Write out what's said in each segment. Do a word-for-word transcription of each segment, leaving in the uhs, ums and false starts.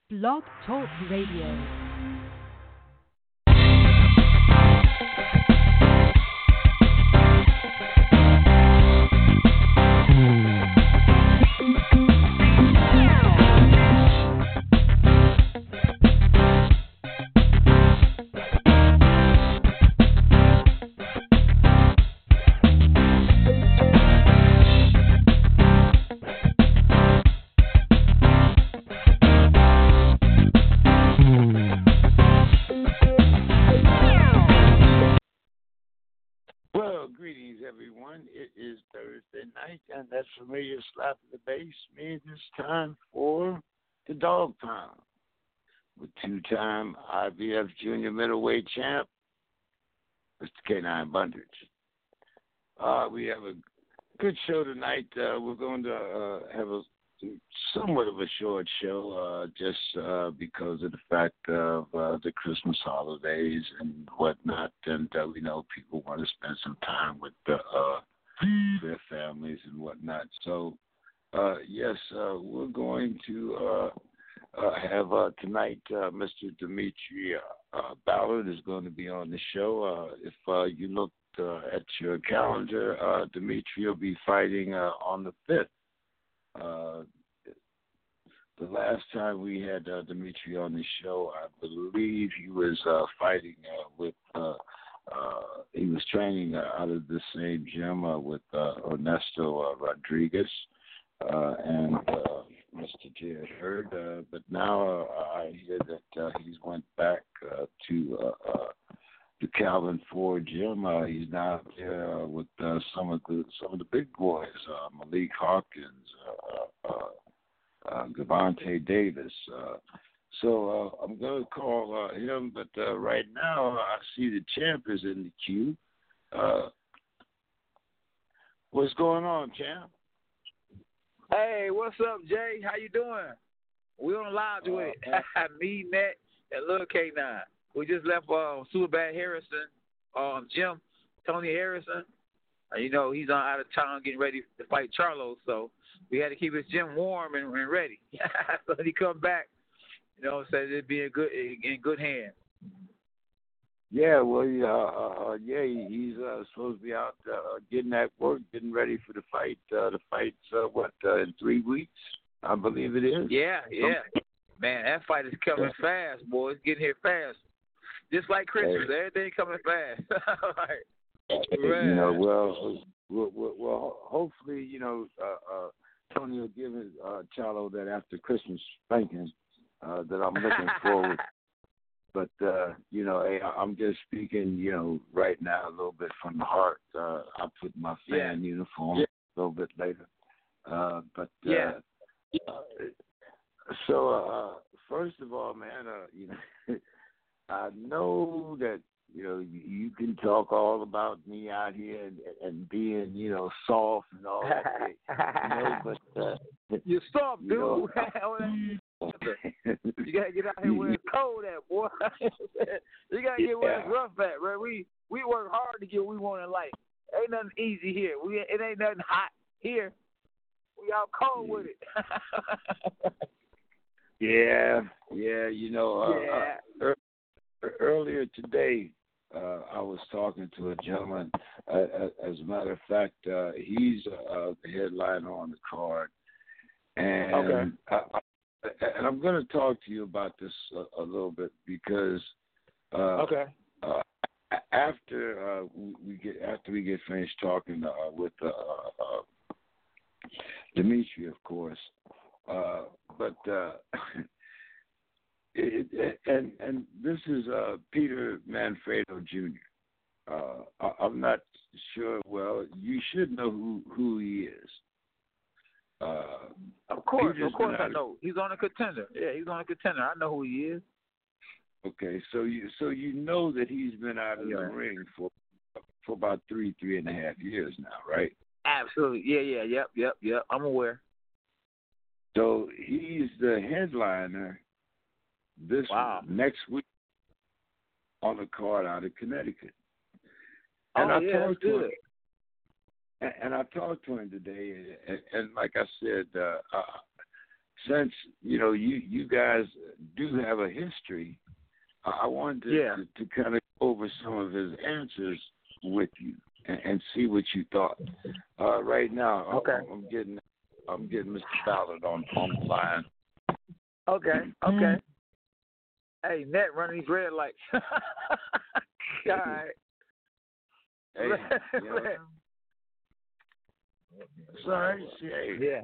Blog Talk Radio. It is Thursday night, and that familiar slap of the bass means it's time for the Dog Pound with two-time I B F Junior Middleweight Champ, Mister K nine Bundage. Uh, we have a good show tonight. Uh, we're going to uh, have a somewhat of a short show, uh, just uh, because of the fact of uh, the Christmas holidays and whatnot, and uh, we know people want to spend some time with the, uh, their families and whatnot. So, uh, yes, uh, we're going to uh, uh, have uh, tonight uh, Mister Demetri uh, Ballard is going to be on the show. Uh, if uh, you look uh, at your calendar, uh, Demetri will be fighting uh, on the fifth. Uh, the last time we had uh, Demetri on the show, I believe he was uh, fighting uh, with, uh, uh, he was training uh, out of the same gym uh, with uh, Ernesto uh, Rodriguez uh, and uh, Mister Jared Hurd. Uh, but now uh, I hear that uh, he's went back uh, to uh, uh, the Calvin Ford gym. Uh, he's now there uh, with uh, some of the some of the big boys, uh, Malik Hawkins, uh, uh, uh, Gervonta Davis. Uh, so uh, I'm going to call uh, him, but uh, right now I see the champ is in the queue. Uh, what's going on, champ? Hey, what's up, Jay? How you doing? We on the lounge with it. Me, Net, and Lil K nine. We just left uh, Superbad Harrison, um, Jim, Tony Harrison. Uh, you know, he's on out of town getting ready to fight Charlo, so we had to keep his gym warm and, and ready. So when he come back, you know, said it'd be in good in good hands. Yeah, well, yeah, uh, uh, yeah, he's uh, supposed to be out uh, getting that work, getting ready for the fight. Uh, the fight's uh, what uh, in three weeks, I believe it is. Yeah, yeah, man, that fight is coming fast, boy. It's getting here fast. Just like Christmas, hey. Everything coming fast. Right. You know, well, well, well, well hopefully, you know, uh, uh, Tony will give his, uh, Charlo that after Christmas spanking uh, that I'm looking forward. But uh, you know, hey, I'm just speaking, you know, right now a little bit from the heart. Uh, I put my fan yeah. uniform yeah. a little bit later. Uh, but uh, yeah. Uh, so uh, first of all, man, uh, you know. I know that, you know, you, you can talk all about me out here and, and being, you know, soft and all that. You know, but uh, you're soft, you dude. Know, you gotta get out here where it's cold at, boy. You gotta get where it's rough at, right? We we work hard to get what we want in life. Ain't nothing easy here. We it ain't nothing hot here. We out cold with it. yeah, yeah. You know, uh, yeah. Uh, Earlier today, uh, I was talking to a gentleman. Uh, as a matter of fact, uh, he's uh, the headliner on the card, and okay. I, I, and I'm going to talk to you about this a, a little bit because uh, okay. Uh, after uh, we get after we get finished talking uh, with uh, uh, Demetri, of course, uh, but. Uh, It, it, and and this is uh, Peter Manfredo Junior Uh, I, I'm not sure. Well, you should know who, who he is. Uh, of course, Peter's of course, I of, know. He's on a contender. Yeah, he's on a contender. I know who he is. Okay, so you so you know that he's been out of yeah. the ring for for about three three and a half years now, right? Absolutely. Yeah, yeah, yep, yep, yep. I'm aware. So he's the headliner. This wow. next week on the card out of Connecticut. Oh, and I yeah, talked that's to good. him, and, and I talked to him today, and, and like I said, uh, uh, since you know you you guys do have a history, I I wanted to, Yeah. to, to kind of go over some of his answers with you and, and see what you thought. Uh, right now, I- Okay. I'm getting I'm getting Mister Ballard on on the line. Okay, okay. Hey, Net running these red lights. All right. Hey, you know, sorry, see, hey, Yeah.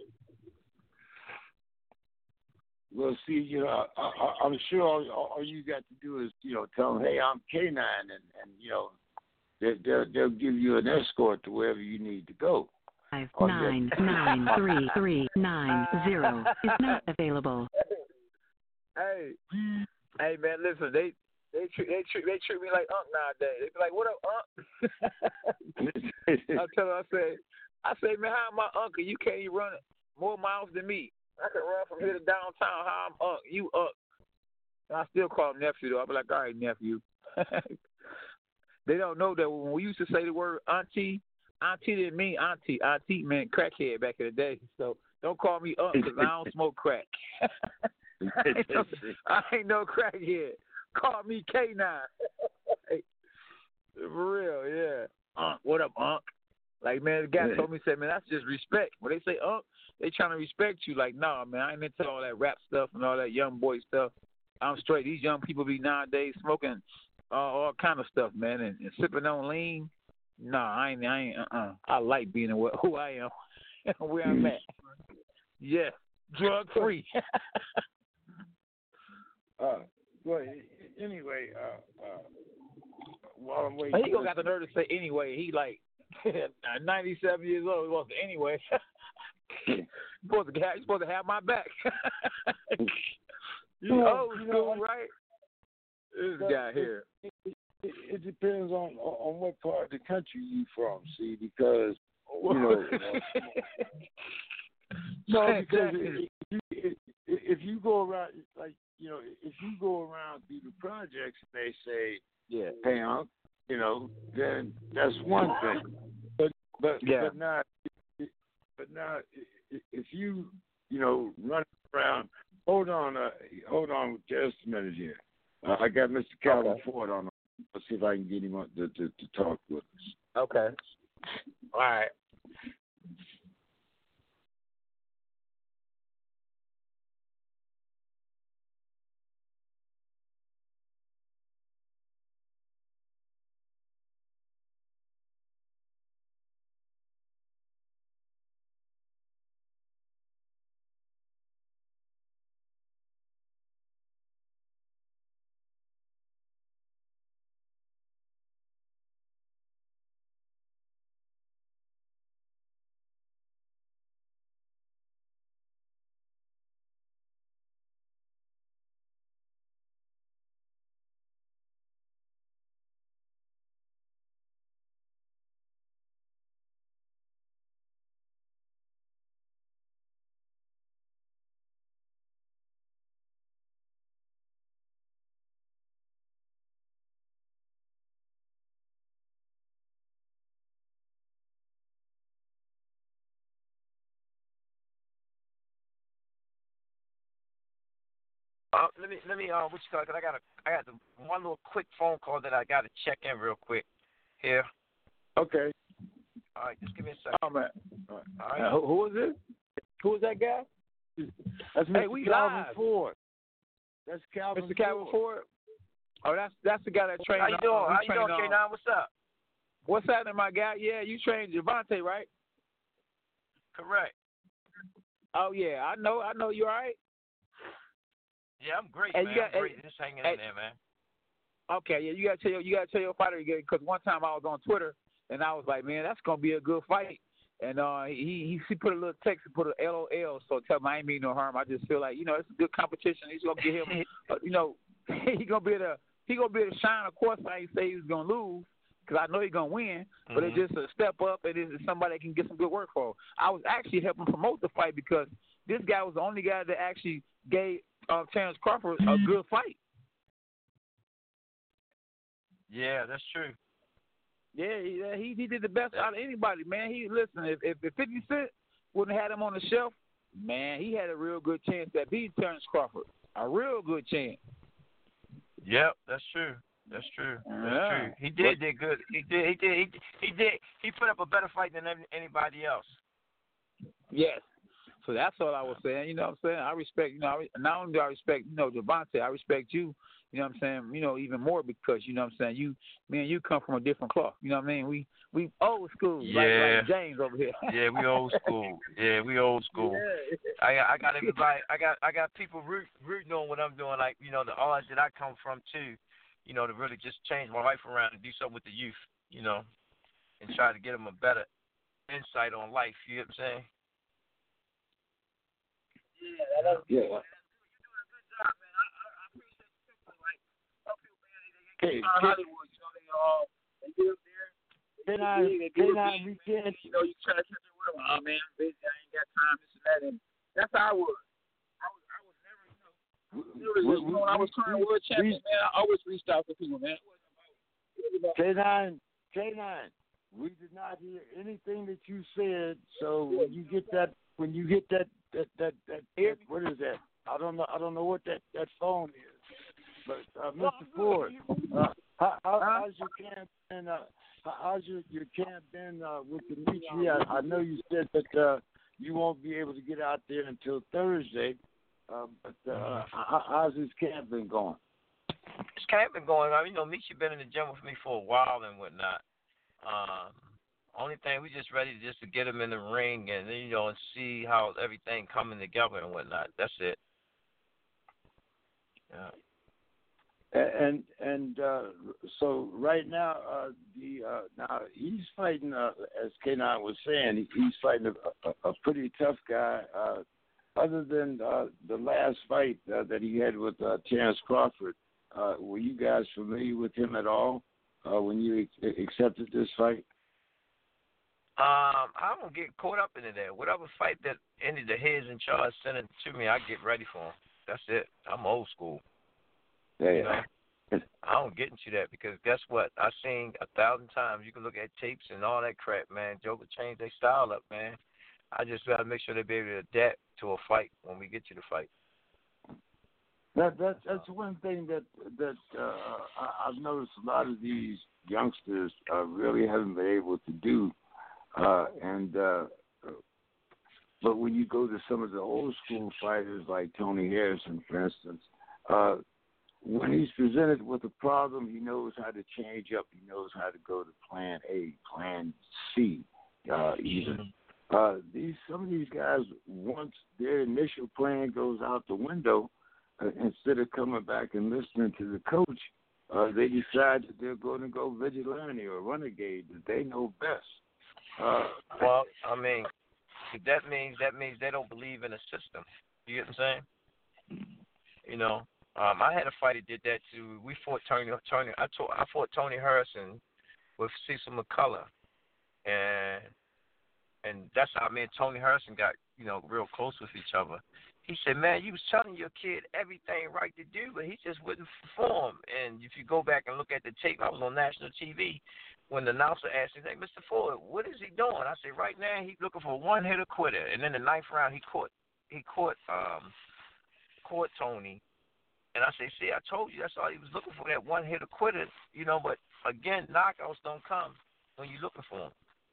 well, see, you know, I, I, I'm sure all, all you got to do is, you know, tell them, hey, I'm K nine, and, and you know, they, they'll, they'll give you an escort to wherever you need to go. Five Oh, yeah. nine nine three three nine zero is not available. Hey, hey, man, listen, they they treat they treat they treat me like Unc nowadays. They be like, "What up, Unc?" I tell them, I say, I say, man, how am I uncle? You can't even run more miles than me. I can run from here to downtown. How I'm Unc? You Unc? And I still call him nephew though. I be like, all right, nephew. They don't know that when we used to say the word auntie, auntie didn't mean auntie. Auntie meant crackhead back in the day. So don't call me Unc because I don't smoke crack. I, ain't no, I ain't no crackhead. Call me K nine. For real, yeah. Unc, what up, Unc? Like, man, the guy told me, said, man, that's just respect. When they say Unc, they trying to respect you. Like, nah, man, I ain't into all that rap stuff and all that young boy stuff. I'm straight. These young people be nowadays smoking uh, all kind of stuff, man, and, and sipping on lean. Nah, I ain't, I ain't, uh-uh. I like being who I am and where I'm at. Yeah, drug-free. uh, well, anyway, uh, uh, while I'm waiting. He gonna got the nerve to say anyway. He like ninety-seven years old. He wants to anyway. You're supposed to have, you're supposed to have my back. You Well, old you school, know, right? This but guy here. It, it, it depends on on what part of the country you from. See, because you know. Uh, no, because if you, if, if you go around, like you know, if you go around through the projects and they say, yeah, "Hey, Unc," you know, then that's one thing. But but yeah. but now, but now, if you you know run around. Hold on, uh, hold on just a minute here. Uh, I got Mister Calvin okay. Ford on. Let's see if I can get him on to, to, to talk with us. Okay. All right. Uh, let me let me uh what you call it? Cause I got a I got the one little quick phone call that I got to check in real quick here. Okay. All right, just give me a second. Oh man. All right. Uh, who, who is this? Who is that guy? That's Mister Hey, we Calvin live. Ford. That's Calvin. Mister Calvin Ford. Oh, that's that's the guy that trained. How you doing? Uh, How you doing, uh, K nine? What's up? What's happening, my guy? Yeah, you trained Javante, right? Correct. Oh yeah, I know. I know you all right. Yeah, I'm great, Hey, man. you got- I'm great. hey, Just hanging hey, in there, man. Okay, yeah, you gotta tell your, you gotta tell your fighter again because one time I was on Twitter and I was like, man, that's gonna be a good fight. And uh, he he put a little text and put a L O L, so tell him I ain't mean no harm. I just feel like you know it's a good competition. He's gonna get him, uh, you know, he gonna be able to he gonna be able to shine. Of course, I ain't say he's gonna lose because I know he's gonna win, but Mm-hmm. it's just a step up and it's somebody that can get some good work for. I was actually helping promote the fight because this guy was the only guy that actually gave uh, Terrence Crawford a good fight. Yeah, that's true. Yeah, he, he he did the best out of anybody, man. He listen, if if, if fifty Cent wouldn't have had him on the shelf, man, he had a real good chance at beating Terrence Crawford. A real good chance. Yep, that's true. That's true. That's yeah. true. He did did good. He did. He did. He did. He did. He put up a better fight than anybody else. Yes. So that's all I was saying. You know what I'm saying? I respect. You know, I, not only do I respect, you know, Devontae, I respect you. You know what I'm saying? You know, even more because, you know what I'm saying, you, me and you come from a different cloth. You know what I mean? We we old school, yeah. like, like James over here. yeah, we old school. Yeah, we old school. Yeah. I I got everybody. I got I got people root, rooting on what I'm doing. Like, you know, the odds that I come from too. You know, to really just change my life around and do something with the youth. You know, and try to get them a better insight on life. You know what I'm saying? Yeah, that's yeah. You're doing a good job, man. I, I, I appreciate you. Like, some people, man, they, they Hey, get Hollywood, you know, they all they get up there. Can I, can I, we can't. You know, you try to catch up with them. Oh, man, I'm busy. I ain't got time, this and that. And that's how I was. I was, I was never, you know, We, you know, when I was current world champion, we, man, I always reached out to people, man. K nine, K nine, we did not hear anything that you said. So when you get that, when you get that, that, that, that, that what is that? I don't know. I don't know what that, that phone is. But uh, Mister Ford, uh, how, how, how's your camp been? Uh, how's your, your camp been uh, with Dimitri? I, I know you said that uh, you won't be able to get out there until Thursday. Uh, but uh, how, how's his camp been going? His camp been going. I mean, you know, Michi been in the gym with me for a while and whatnot. Um, only thing, we just ready just to get him in the ring and, you know, and see how everything coming together and whatnot. That's it. Yeah. And and uh, so right now, uh, the uh, now he's fighting, uh, as K nine was saying, he, he's fighting a, a, a pretty tough guy. Uh, other than uh, the last fight uh, that he had with uh, Terrence Crawford, uh, were you guys familiar with him at all uh, when you ex- accepted this fight? Um, I don't get caught up into that. Whatever fight that any of the heads in charge send it to me, I get ready for him. That's it. I'm old school. Yeah. You know? I don't get into that because guess what? I've seen a thousand times. You can look at tapes and all that crap, man. Joker changed their style up, man. I just got to make sure they be able to adapt to a fight when we get to the fight. That that that's one thing that that uh, I, I've noticed a lot of these youngsters uh, really haven't been able to do, uh, and uh, but when you go to some of the old school fighters like Tony Harrison, for instance, uh, when he's presented with a problem, he knows how to change up. He knows how to go to Plan A, Plan C, uh, even. Uh, these some of these guys, once their initial plan goes out the window, uh, instead of coming back and listening to the coach, uh, they decide that they're going to go vigilante or renegade, that they know best. Uh, well, I mean, that means that means they don't believe in a system. You get what I'm saying? You know, um, I had a fighter did that too. We fought Tony. Tony, I, taught, I fought Tony Harrison with Cecil McCullough, and. And that's how me and Tony Harrison got, you know, real close with each other. He said, man, you was telling your kid everything right to do, but he just wouldn't perform. And if you go back and look at the tape, I was on national T V when the announcer asked me, hey, Mister Ford, what is he doing? I said, right now he's looking for a one-hitter quitter. And in the ninth round, he caught he caught um caught Tony. And I said, see, I told you that's all he was looking for, that one-hitter quitter. You know, but again, knockouts don't come when you're looking for them.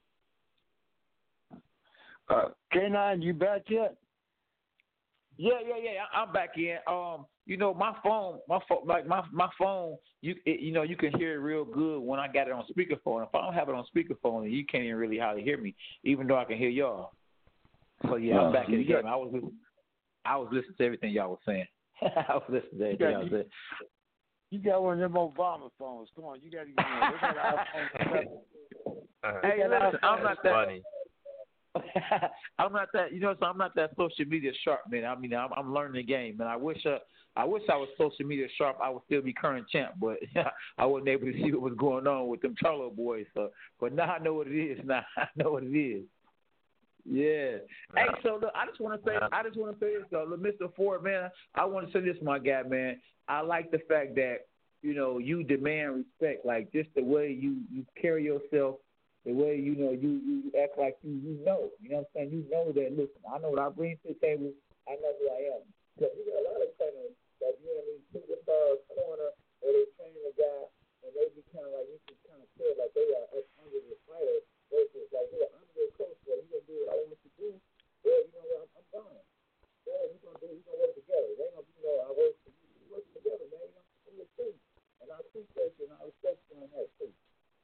Uh, K nine, you back yet? Yeah, yeah, yeah. I'm back in. Um, you know, my phone, my phone, like my my phone, you it, you know, you can hear it real good when I got it on speakerphone. If I don't have it on speakerphone, you can't even really hardly hear me, even though I can hear y'all. So yeah, I'm back in the game. I was I was listening to everything y'all was saying. I was listening to everything y'all was saying. You got one of them Obama phones. Come on, you got to get one. They got iPhone seven. Uh, Hey, listen, I'm not that. Funny. I'm not that, you know. So I'm not that social media sharp, man. I mean, I'm, I'm learning the game, and I wish, uh, I wish I was social media sharp. I would still be current champ, but I wasn't able to see what was going on with them Charlo boys. So, but now I know what it is. Now I know what it is. Yeah. Hey, so look, I just want to say, I just want to say this, though, look, Mister Ford, man. I want to say this, my guy, man. I like the fact that you know you demand respect, like just the way you you carry yourself. the way you know you, you act like you you know. You know what I'm saying? You know that. Listen, I know what I bring to the table. I know who I am. Because you got a lot of trainers that be in these superstars corner where they train a guy and they be kind of like you can kind of feel like they are up under the fighter versus like you're under the coach. Well, you gonna do what I want you to do. Well, you know what? I'm, I'm gone. Yeah, we gonna do. We gonna work together. They gonna you know I work for you. We work together, man. You know, I'm the team, and I appreciate you and I respect you on that too.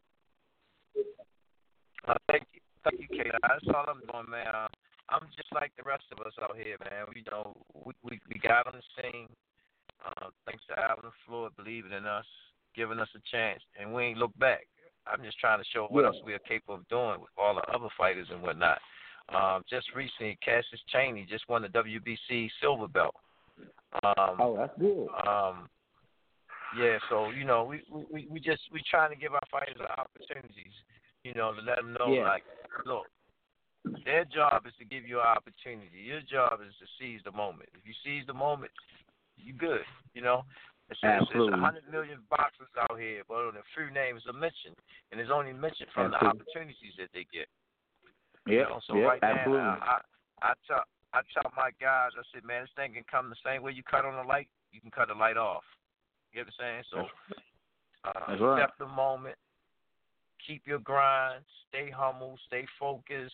Uh, thank you, thank you, Kate. That's all I'm doing, man. Uh, I'm just like the rest of us out here, man. We know we we, we got on the scene. Uh, thanks to Alvin Floyd believing in us, giving us a chance, and we ain't look back. I'm just trying to show what Yeah. else we are capable of doing with all the other fighters and whatnot. Um, just recently, Cassius Chaney just won the W B C silver belt. Um, Oh, that's good. Um, yeah, so you know, we we we just we trying to give our fighters opportunities. You know, to let them know, Yeah. like, look, their job is to give you an opportunity. Your job is to seize the moment. If you seize the moment, you good. You know, it's it's, it's a hundred million boxers out here, but only a few names are mentioned, and it's only mentioned from Absolutely. the opportunities that they get. Yeah. You know, so yep, right absolutely. now, I, I I tell I tell my guys, I said, man, this thing can come the same way you cut on the light, you can cut the light off. You know what I'm saying? So uh, That's right. accept the moment, keep your grind, stay humble, stay focused,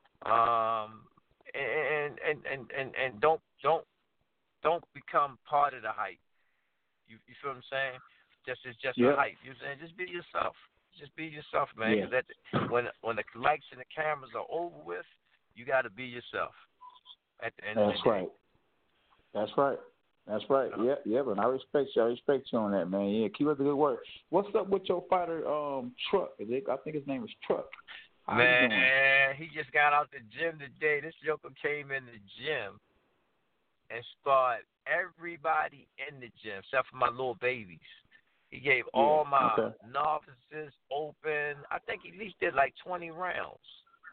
um, and, and and and and don't don't don't become part of the hype. You you feel what I'm saying? Just it's just Yep. a hype. You know what I'm saying? Just be yourself. Just be yourself, man. Yeah. 'Cause that, when when the lights and the cameras are over with, you got to be yourself. At the end That's of the right. day. That's right. That's right. Yeah, yeah, but I respect you. I respect you on that, man. Yeah, keep up the good work. What's up with your fighter, um, Truck? I think his name is Truck. How man, you doing? he just got out the gym today. This joker came in the gym and sparred everybody in the gym except for my little babies. He gave Yeah, all my okay. novices open. I think he at least did like twenty rounds.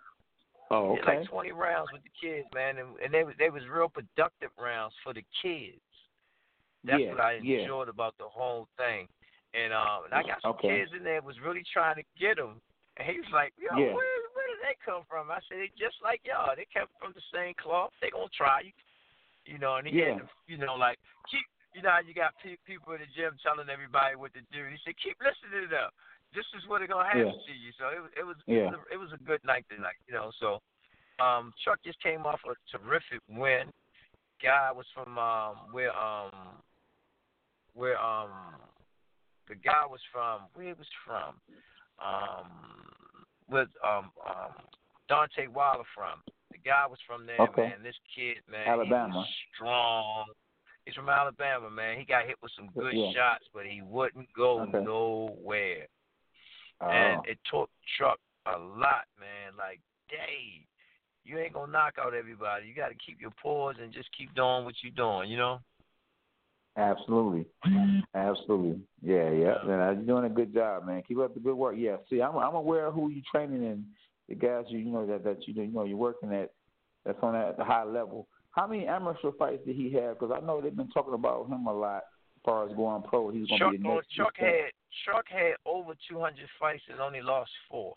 Oh, He did okay. like twenty rounds with the kids, man, and, and they was they was real productive rounds for the kids. That's yeah, what I yeah. enjoyed about the whole thing. And um, and I got some Okay. kids in there was really trying to get him. And he was like, yo, Yeah. where, where did they come from? I said, they just like y'all. They came from the same cloth. They going to try you. You know, and he Yeah. had, to, you know, like, keep, you know how you got pe- people in the gym telling everybody what to do. He said, keep listening to them. This is what it's going to happen Yeah. to you. So it was, it was, Yeah. it was, a, it was a good night tonight, you know. So um, Chuck just came off a terrific win. Guy was from um, where, um, where um, the guy was from, where he was from, um, with um, um, Dante Wilder from. The guy was from there, Okay. man. This kid, man, Alabama. he was strong. He's from Alabama, man. He got hit with some good Yeah. shots, but he wouldn't go Okay. nowhere. Oh. And it took Chuck a lot, man. Like, dang, you ain't gonna knock out everybody. You got to keep your pause and just keep doing what you're doing, you know? Absolutely. Absolutely. Yeah, yeah. yeah. You're doing a good job, man. Keep up the good work. Yeah. See, I'm I'm aware of who you're training and the guys you you know that, that you you know you're working at that's on that the high level. How many amateur fights did he have? Because I know they've been talking about him a lot as far as going pro. He's going to Chuck, be the oh, next. Chuck had Chuck had over two hundred fights and only lost four.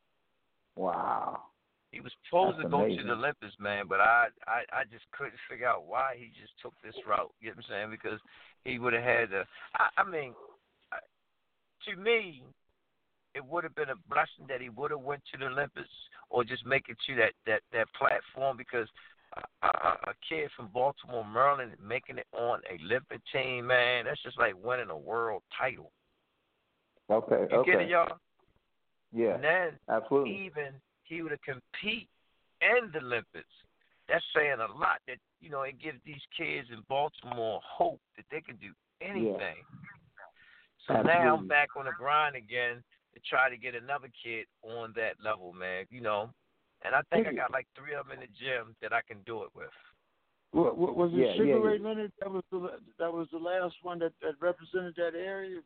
Wow. He was supposed That's to go amazing. to the Olympics, man, but I, I, I just couldn't figure out why he just took this route. You know what I'm saying? Because he would have had to. I, I mean, I, to me, it would have been a blessing that he would have went to the Olympics or just make it to that that that platform. Because a, a, a kid from Baltimore, Maryland, making it on a Olympic team, man, that's just like winning a world title. Okay. You okay. get it, y'all? Yeah. And then absolutely. even he would have compete in the Olympics. That's saying a lot. That you know, it gives these kids in Baltimore hope that they can do anything. Yeah. So absolutely. now I'm back on the grind again to try to get another kid on that level, man. You know, and I think I got like three of them in the gym that I can do it with. What, what was it? Yeah, Sugar yeah, Ray yeah. Leonard? That was the that was the last one that, that represented that area.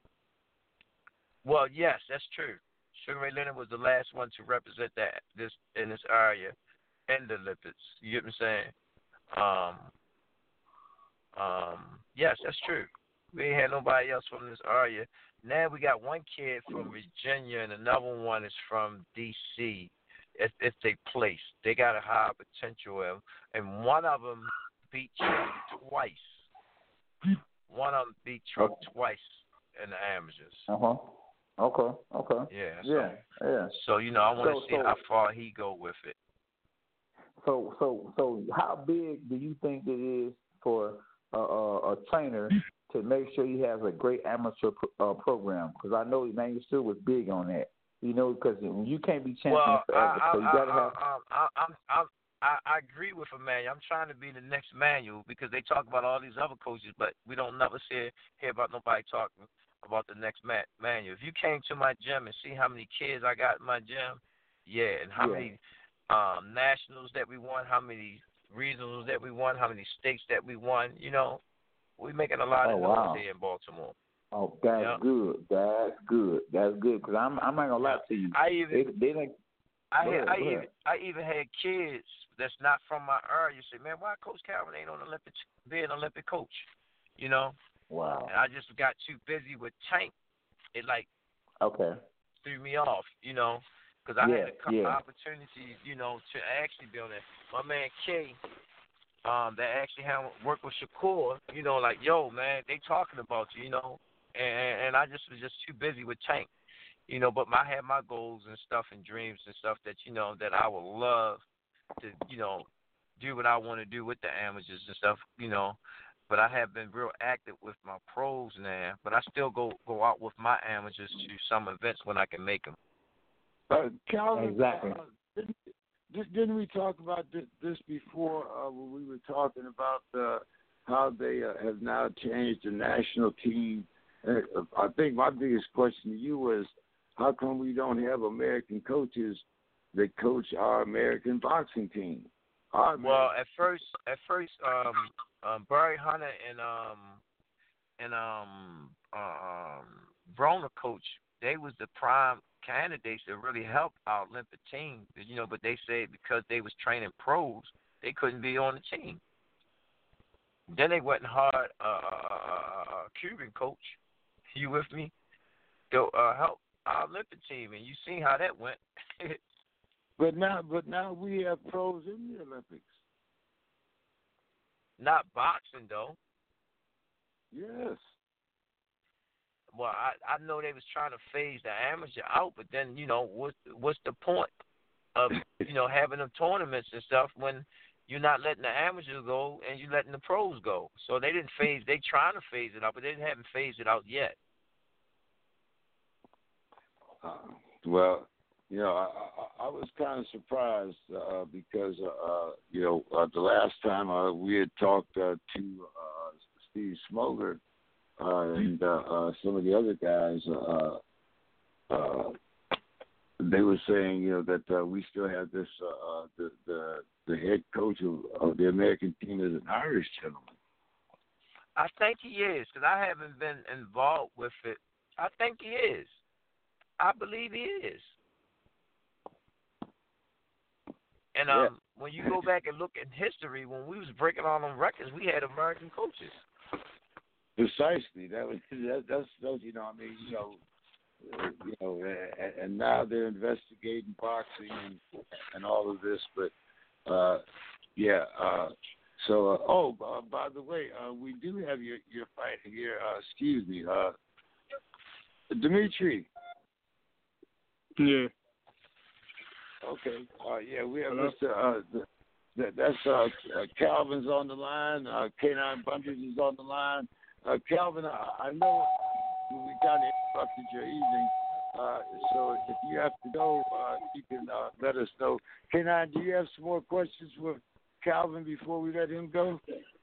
Well, yes, that's true. Sugar Ray Leonard was the last one to represent that this in this area in the Olympics. You get what I'm saying? Um, um, yes, that's true. We ain't had nobody else from this area. Now we got one kid from Virginia and another one is from D C. If, if they place, they got a high potential, of, and one of them beat Chuck twice. One of them beat Chuck okay. twice in the amateurs. Uh huh. Okay. Okay. Yeah. So, yeah. Yeah. So you know, I want to so, see so, how far he go with it. So, so, so, how big do you think it is for a, a, a trainer to make sure he has a great amateur pro, uh, program? Because I know Emmanuel Stewart was big on that. You know, because you can't be champion well, forever, I, I, so you got to I, have. I, I, I'm, I'm, I, I agree with Emmanuel. I'm trying to be the next Manuel because they talk about all these other coaches, but we don't never see hear about nobody talking about the next man, Manuel. If you came to my gym and see how many kids I got in my gym, yeah, and how Yeah. many um, nationals that we won, how many regionals that we won, how many states that we won, you know, we're making a lot Oh, of noise wow. here in Baltimore. Oh, that's yeah. good. That's good. That's good. Because I'm, I'm not gonna lie to you. I even, they, they like, I, go had, ahead, I go even, ahead. I even had kids that's not from my area say, man, why Coach Calvin ain't on Olympic, be an Olympic coach, you know? Wow. And I just got too busy with Tank. It like Okay. threw me off, you know, because I Yeah, had a couple yeah. opportunities, you know, to actually be on that. My man Kay, um, that actually had worked with Shakur, you know, like, yo, man, they talking about you, you know, and and I just was just too busy with Tank, you know. But I had my goals and stuff and dreams and stuff that you know that I would love to, you know, do what I want to do with the amateurs and stuff, you know. But I have been real active with my pros now. But I still go go out with my amateurs to some events when I can make them. Uh, Calvin, Exactly. uh, didn't, didn't we talk about this, this before uh, when we were talking about uh, how they uh, have now changed the national team? Uh, I think my biggest question to you was, how come we don't have American coaches that coach our American boxing team? Our Well, American- at first, at first, um, um, Barry Hunter and um, and um, um, Broner coach, they was the prime candidates that really helped our Olympic team, you know. But they said because they was training pros, they couldn't be on the team. Then they went and hired a uh, uh, Cuban coach. You with me? To uh, help our Olympic team, and you seen how that went. But now, but now we have pros in the Olympics. Not boxing though. Yes. Well, I I know they was trying to phase the amateur out, but then you know what's what's the point of you know having them tournaments and stuff when you're not letting the amateurs go and you're letting the pros go? So they didn't phase. They trying to phase it out, but they haven't phased it out yet. Uh, well, you know, I, I, I was kind of surprised uh, because, uh, you know, uh, the last time uh, we had talked uh, to uh, Steve Smoger uh, and uh, uh, some of the other guys, uh, uh, they were saying, you know, that uh, we still have this, uh, the, the the head coach of, of the American team is an Irish gentleman. I think he is because I haven't been involved with it. I think he is. I believe he is. And um, Yeah. when you go back and look at history, when we was breaking all them records, we had American coaches. Precisely. That was that, that's those. You know, I mean, you know, uh, you know, and, and now they're investigating boxing and and all of this. But uh, yeah. Uh, so, uh, oh, uh, by the way, uh, we do have your your fight here. Uh, excuse me, uh, Dimitri. Yeah. Okay. Uh, yeah, we have Hello? Mister Uh, the, the, that's uh, uh, Calvin's on the line. Uh, K nine Bunches is on the line. Uh, Calvin, I, I know we kind of interrupted your evening, uh, so if you have to go, uh, you can uh, let us know. K nine, do you have some more questions for Calvin before we let him go?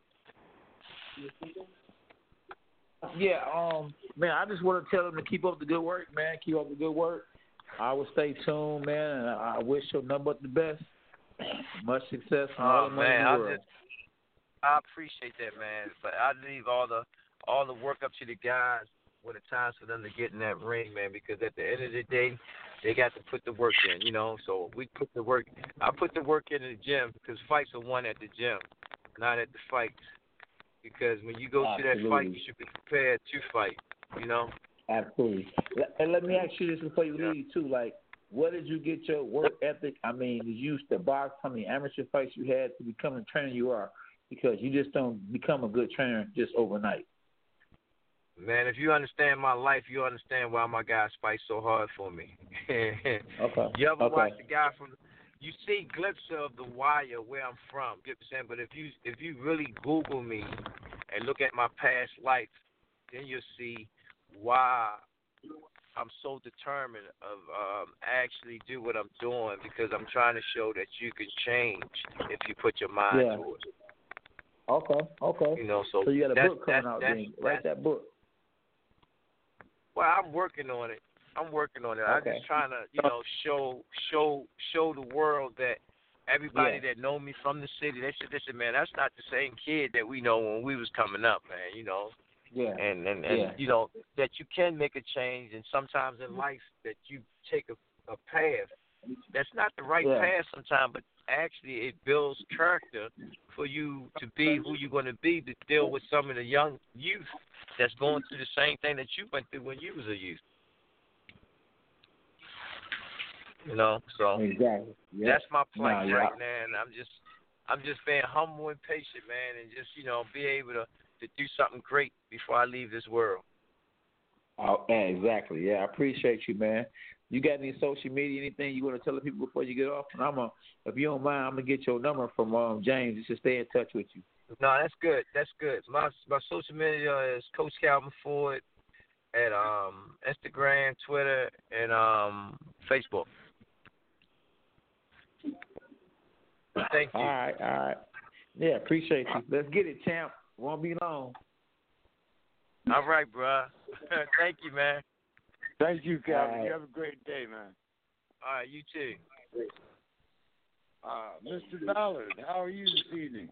Yeah, um, man, I just want to tell them to keep up the good work, man. Keep up the good work. I will stay tuned, man, and I wish you nothing but the best. Much success and all Oh the money man, in the I world. just I appreciate that, man. But I leave all the all the work up to the guys when it's time for them to get in that ring, man. Because at the end of the day, they got to put the work in, you know. So we put the work. I put the work in the gym because fights are won at the gym, not at the fights. Because when you go Absolutely. to that fight, you should be prepared to fight. You know. Absolutely. And let me ask you this before you leave too. Like, where did you get your work ethic? I mean, did you used to box? How many amateur fights you had to become the trainer you are? Because you just don't become a good trainer just overnight. Man, if you understand my life, you understand why my guys fight so hard for me. Okay. You ever okay. watch the guy from? You see glimpses of The Wire where I'm from. Get what I'm saying? But if you if you really Google me and look at my past life, then you'll see why I'm so determined of um, actually do what I'm doing, because I'm trying to show that you can change if you put your mind Yeah. to it. Okay, okay. You know, so, so you got a that's, book coming that's, out that's, then. Write that book. Well, I'm working on it. I'm working on it. Okay. I'm just trying to, you know, show show show the world that everybody Yeah. that know me from the city, they said, listen, man, that's not the same kid that we know when we was coming up, man, you know. Yeah. And, and, and yeah. you know, that you can make a change, and sometimes in life that you take a, a path that's not the right Yeah. path sometimes, but actually it builds character for you to be who you're going to be, to deal with some of the young youth that's going through the same thing that you went through when you was a youth. You know, so exactly. Yep. That's my plight nah, right yeah. now, and I'm just, I'm just being humble and patient, man, and just, you know, be able to, to do something great before I leave this world. Oh, yeah, exactly. Yeah, I appreciate you, man. You got any social media, anything you want to tell the people before you get off? And I'm a, if you don't mind, I'm gonna get your number from um, James just to stay in touch with you. No, that's good. That's good. My my social media is Coach Calvin Ford at um, Instagram, Twitter, and um, Facebook. Thank you. All right, all right. Yeah, appreciate you. Let's get it, champ. Won't be long. All right, bro. Thank you, man. Thank you, Calvin. Right. You have a great day, man. All right, you too. Uh, Mister Ballard, how are you this evening?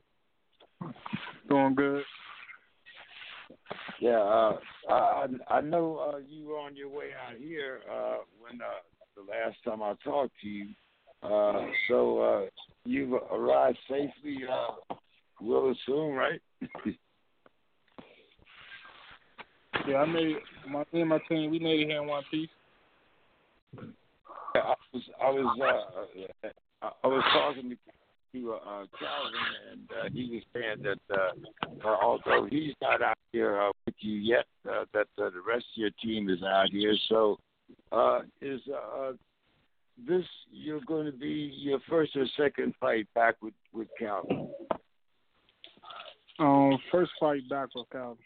Doing good. Yeah, uh, I I know uh, you were on your way out here uh, when uh, the last time I talked to you. Uh, so uh, you've arrived safely, uh, we'll assume, right? Yeah, I made my me and my team. We made it here in one piece. I was I was uh, I was talking to to uh, Calvin, and uh, he was saying that uh, uh, although he's not out here uh, with you yet, uh, that uh, the rest of your team is out here. So, uh, is uh, this you're going to be your first or second fight back with with Calvin? Um, first fight back with Calvin.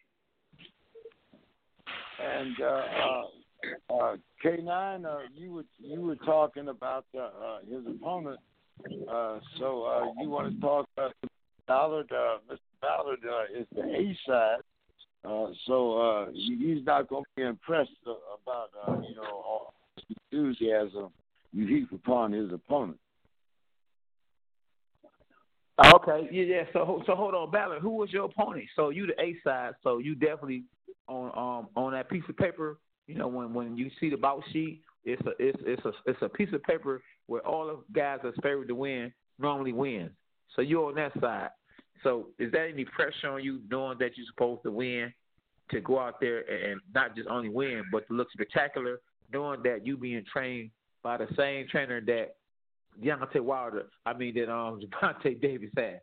And uh, uh, uh, K nine, uh, you were you were talking about uh, uh, his opponent. Uh, so uh, you want to talk about Ballard? Uh, Mister Ballard uh, is the A side, uh, so uh, he, he's not going to be impressed uh, about uh, you know all the enthusiasm you heap upon his opponent. Okay, yeah, yeah. So, so hold on, Ballard. Who was your opponent? So you the A side. So you definitely on um on that piece of paper. You know, when, when you see the bout sheet, it's a it's it's a it's a piece of paper where all the guys that's favored to win normally wins. So you're on that side. So is there any pressure on you knowing that you're supposed to win, to go out there and not just only win, but to look spectacular, knowing that you being trained by the same trainer that Deontay Wilder, I mean that um Gervonta Davis had?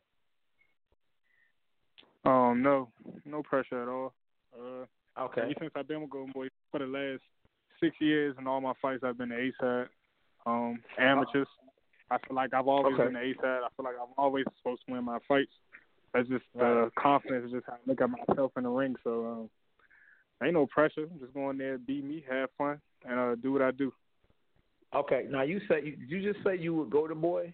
Um, no, no pressure at all. Uh, Okay. Ever since I've been with Golden Boy for the last six years, and all my fights I've been the A side. Um, amateurs. I feel like I've always Okay. been the A side. I feel like I'm always supposed to win my fights. That's just uh, Right. confidence, just how I look at myself in the ring. So um, ain't no pressure. I'm just going there, be me, have fun, and uh, do what I do. Okay. Now you say did you just say you were Golden Boy?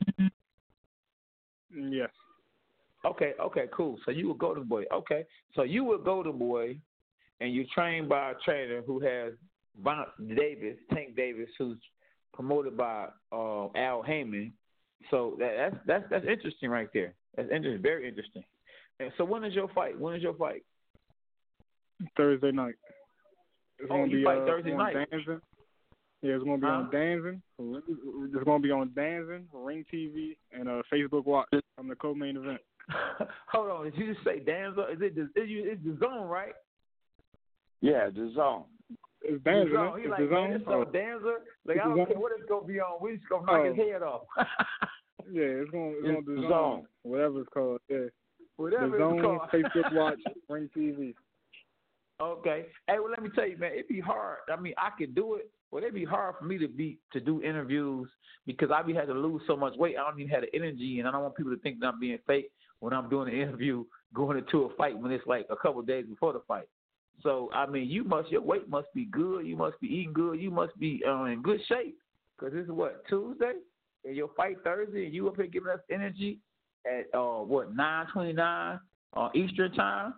Yes. Okay, okay, cool. So you were Golden Boy. Okay. So you were Golden Boy, and you're trained by a trainer who has Von Davis, Tank Davis, who's promoted by uh, Al Heyman. So that, that's that's that's interesting right there. That's interesting, very interesting. And so when is your fight? When is your fight? Thursday night. It's Oh, gonna you be fight uh, Thursday on night? Danzig. Yeah, it's gonna be Huh? on Danzig. It's gonna be on Danzig, Ring T V, and uh, Facebook Watch. I'm the co-main event. Hold on, did you just say Danza? Is it the, is you, it's the zone, right? Yeah, the zone. It's The Danza. zone. He It's like, the man, zone. it's Oh, on Danza. Like, I the don't zone? care what it's gonna be on. We just gonna knock Oh. his head off. yeah, it's going it's It's on the the zone, zone. whatever it's called. Yeah, Whatever the zone, it's called. Facebook Watch, Ring T V. Okay. Hey, well, let me tell you, man, it'd be hard. I mean, I could do it, but it'd be hard for me to be to do interviews because I be had to lose so much weight. I don't even have the energy, and I don't want people to think that I'm being fake when I'm doing an interview going into a fight when it's like a couple of days before the fight. So, I mean, you must your weight must be good. You must be eating good. You must be uh, in good shape because this is what Tuesday, and your fight Thursday, and you up here giving us energy at uh, what nine twenty nine uh, Eastern time.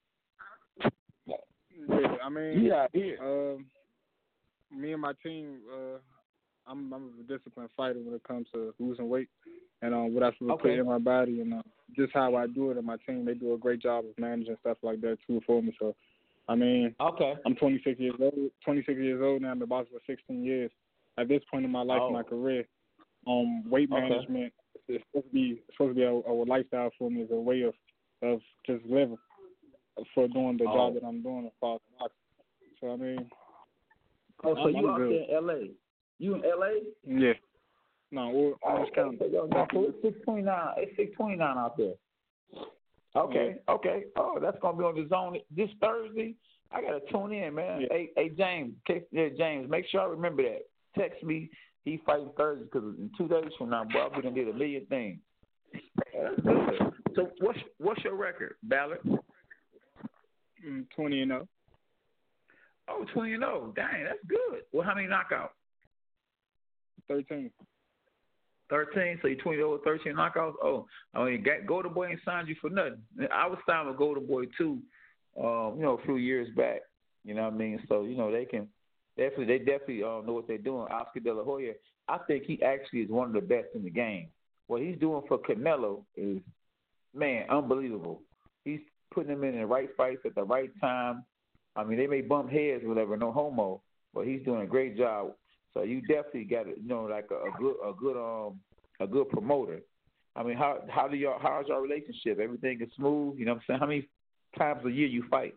Yeah, I mean, Yeah, here. um, me and my team, uh, I'm, I'm a disciplined fighter when it comes to losing weight and um, what I supposed to Okay. put in my body and uh, just how I do it. And my team, they do a great job of managing stuff like that too for me. So, I mean, Okay. I'm twenty-six years old. twenty-six years old now. I've been boxing for sixteen years. At this point in my life, Oh. my career, um, weight Okay. management is supposed to be supposed to be a, a lifestyle for me. It's a way of of just living for doing the Oh. job that I'm doing as far as boxing. So I mean, Oh, so I'm- you I'm out good. there in L A? You in L A? yeah, no, or Orange County. So, yo, yo, so it's six twenty nine. It's six twenty nine out there. Okay, okay. Oh, that's gonna be on the zone this Thursday. I gotta tune in, man. Yeah. Hey, hey, James, text, yeah, James, make sure I remember that. Text me. He fighting Thursday because in two days from now, boy, I'll be done did a million things. Yeah, that's good. So what's what's your record, Ballard? Mm, twenty and up. Oh, twenty and oh. Dang, that's good. Well, how many knockouts? Thirteen. Thirteen. So you twenty over thirteen knockouts. Oh, I mean, Golden Boy ain't signed you for nothing. I was signed with Golden Boy too, um, you know, a few years back. You know what I mean? So you know they can definitely they definitely uh, know what they're doing. Oscar De La Hoya, I think he actually is one of the best in the game. What he's doing for Canelo is, man, unbelievable. He's putting him in the right fights at the right time. I mean, they may bump heads, whatever, no homo, but he's doing a great job. So you definitely got to, you know, like a, a good, a good, um, a good promoter. I mean, how how do y'all, how's your relationship? Everything is smooth. You know what I'm saying? How many times a year you fight?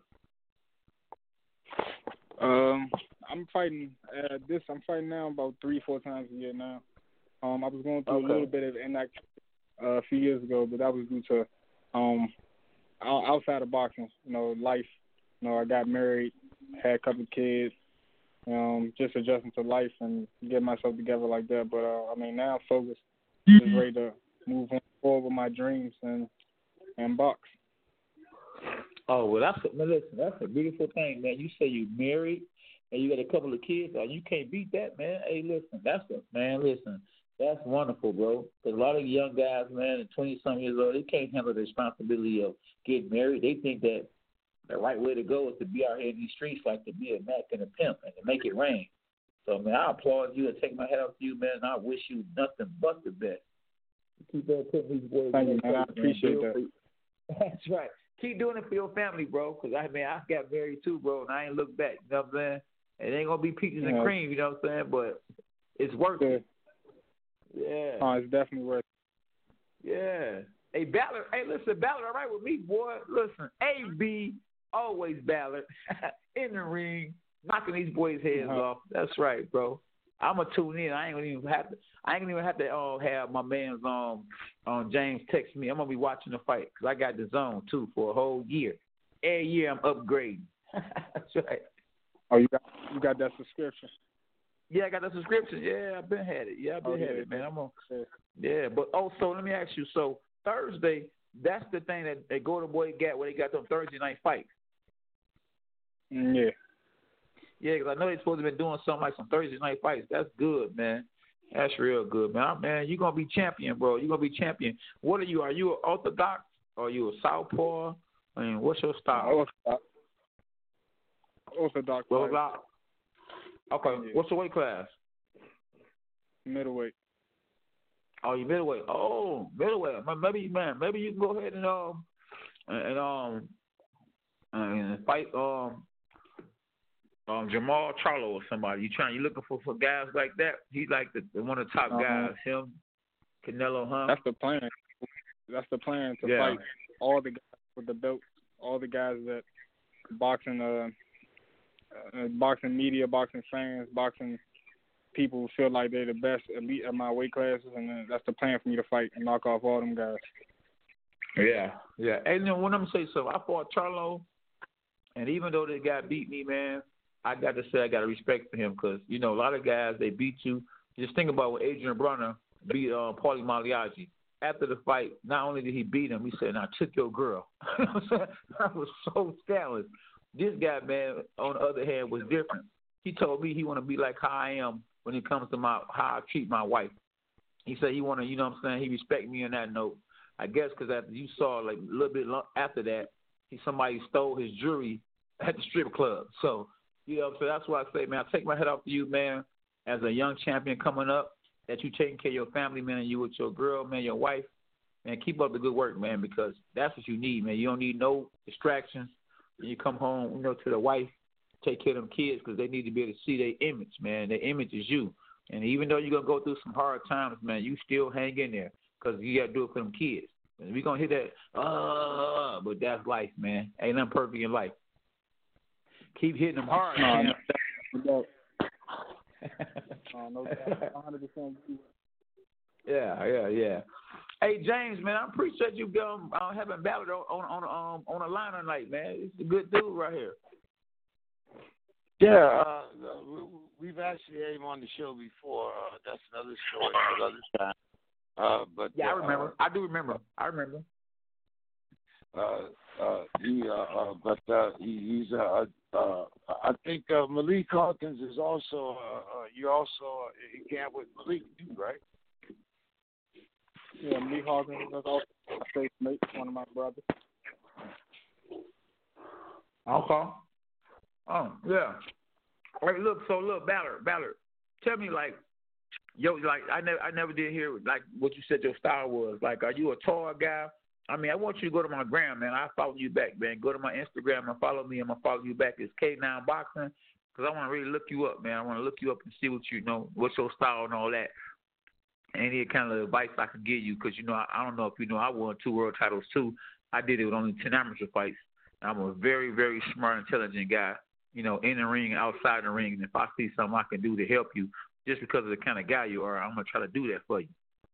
Um, I'm fighting uh, this. I'm fighting now about three, four times a year now. Um, I was going through Okay. a little bit of inactivity uh, a few years ago, but that was due to um, o- outside of boxing. You know, life. You know, I got married, had a couple of kids. Um, just adjusting to life and getting myself together like that. But uh, I mean, now I'm focused, just ready to move on forward with my dreams and and box. Oh, well, that's a, man, listen, that's a beautiful thing, man. You say you married and you got a couple of kids. Oh, you can't beat that, man. Hey, listen, that's a man. Listen, that's wonderful, bro. Because a lot of young guys, man, at twenty some years old, they can't handle the responsibility of getting married. They think that the right way to go is to be out here in these streets, like to be a Mac and a pimp and to make it rain. So, man, I applaud you and take my hat off to you, man. And I wish you nothing but the best. Keep on putting these boys Thank in you, their man. I place, appreciate Bill. that. That's right. Keep doing it for your family, bro. Because I mean, I got married too, bro, and I ain't looked back. You know what I'm saying? It ain't gonna be peaches and Yeah. cream. You know what I'm saying? But it's worth Yeah. it. Yeah. Oh, it's definitely worth it. Yeah. Hey, Ballard. Hey, listen, Ballard, all right with me, boy. Listen, A B, always Ballard in the ring, knocking these boys' heads Uh-huh. off. That's right, bro. I'm gonna tune in. I ain't gonna even have to. I ain't gonna even have to uh, have my man's um, um James text me. I'm gonna be watching the fight because I got the zone too for a whole year. Every year I'm upgrading. That's right. Oh, you got you got that subscription? Yeah, I got the subscription. Yeah, I've been had it. Yeah, I've been Oh, had yeah, it, man. I'm on. yeah. Yeah, but also let me ask you. So Thursday, that's the thing that, that Golden Boy got where they got them Thursday night fights. Mm, yeah. Yeah, because I know they're supposed to be doing something like some Thursday night fights. That's good, man. That's real good, man. Man, you're going to be champion, bro. You're going to be champion. What are you? Are you an orthodox? Or are you a southpaw? I mean, what's your style? Orthodox. Orthodox. fighter. Orthodox. Okay. Yeah. What's the weight class? Middleweight. Oh, you middleweight. Oh, middleweight. Man, Maybe, man, maybe you can go ahead and um and um and fight um um Jamal Charlo or somebody. You trying? You looking for, for guys like that? He's like the, the one of the top Uh-huh. guys. Him, Canelo, huh? That's the plan. that's the plan to Yeah. fight all the guys with the belts, all the guys that boxing, uh, uh, boxing media, boxing fans, boxing people feel like they're the best elite of my weight classes, and then that's the plan for me to fight and knock off all them guys. Yeah, yeah. And then when I'm gonna say something, I fought Charlo, and even though the guy beat me, man, I got to say I got to respect for him because you know a lot of guys they beat you. Just think about when Adrian Brunner beat uh, Paulie Maliaggi. After the fight, not only did he beat him, he said, "I took your girl." That was so scandalous. This guy, man, on the other hand, was different. He told me he want to be like how I am when it comes to my how I treat my wife. He said he want to, you know what I'm saying, he respect me on that note. I guess because after you saw, like, a little bit after that, he somebody stole his jewelry at the strip club. So, you know what I'm saying, that's why I say, man, I take my head off to you, man, as a young champion coming up, that you taking care of your family, man, and you with your girl, man, your wife. Man, keep up the good work, man, because that's what you need, man. You don't need no distractions. When you come home, you know, to the wife, take care of them kids because they need to be able to see their image, man. Their image is you. And even though you're going to go through some hard times, man, you still hang in there because you got to do it for them kids. And we're going to hit that, uh, but that's life, man. Ain't nothing perfect in life. Keep hitting them hard, No, man. no, no, no doubt. one hundred percent. Yeah, yeah, yeah. Hey, James, man, I appreciate you um, uh, having Ballard on on on, um, on a line tonight, man. He's a good dude right here. Yeah, uh, we've actually had him on the show before. Uh, that's another story for another time. Uh, but yeah, I uh, remember. I do remember. I remember. Uh, uh, he, uh, uh, but uh, he, he's. Uh, uh, I think uh, Malik Hawkins is also. Uh, uh, you're also uh, in camp with Malik, too, right? Yeah, Malik Hawkins is also a safe mate, one of my brothers. Okay. Oh, yeah. Hey, look, so look, Ballard, Ballard, tell me, like, yo, like, I never, I never did hear, like, what you said your style was. Like, are you a tall guy? I mean, I want you to go to my gram, man. I follow you back, man. Go to my Instagram and follow me. I'm going to follow you back. It's K nine Boxing because I want to really look you up, man. I want to look you up and see what you know, what's your style and all that. Any kind of advice I can give you because, you know, I, I don't know if you know, I won two world titles, too. I did it with only ten amateur fights. I'm a very, very smart, intelligent guy, you know, in the ring, outside the ring. And if I see something I can do to help you just because of the kind of guy you are, I'm going to try to do that for you.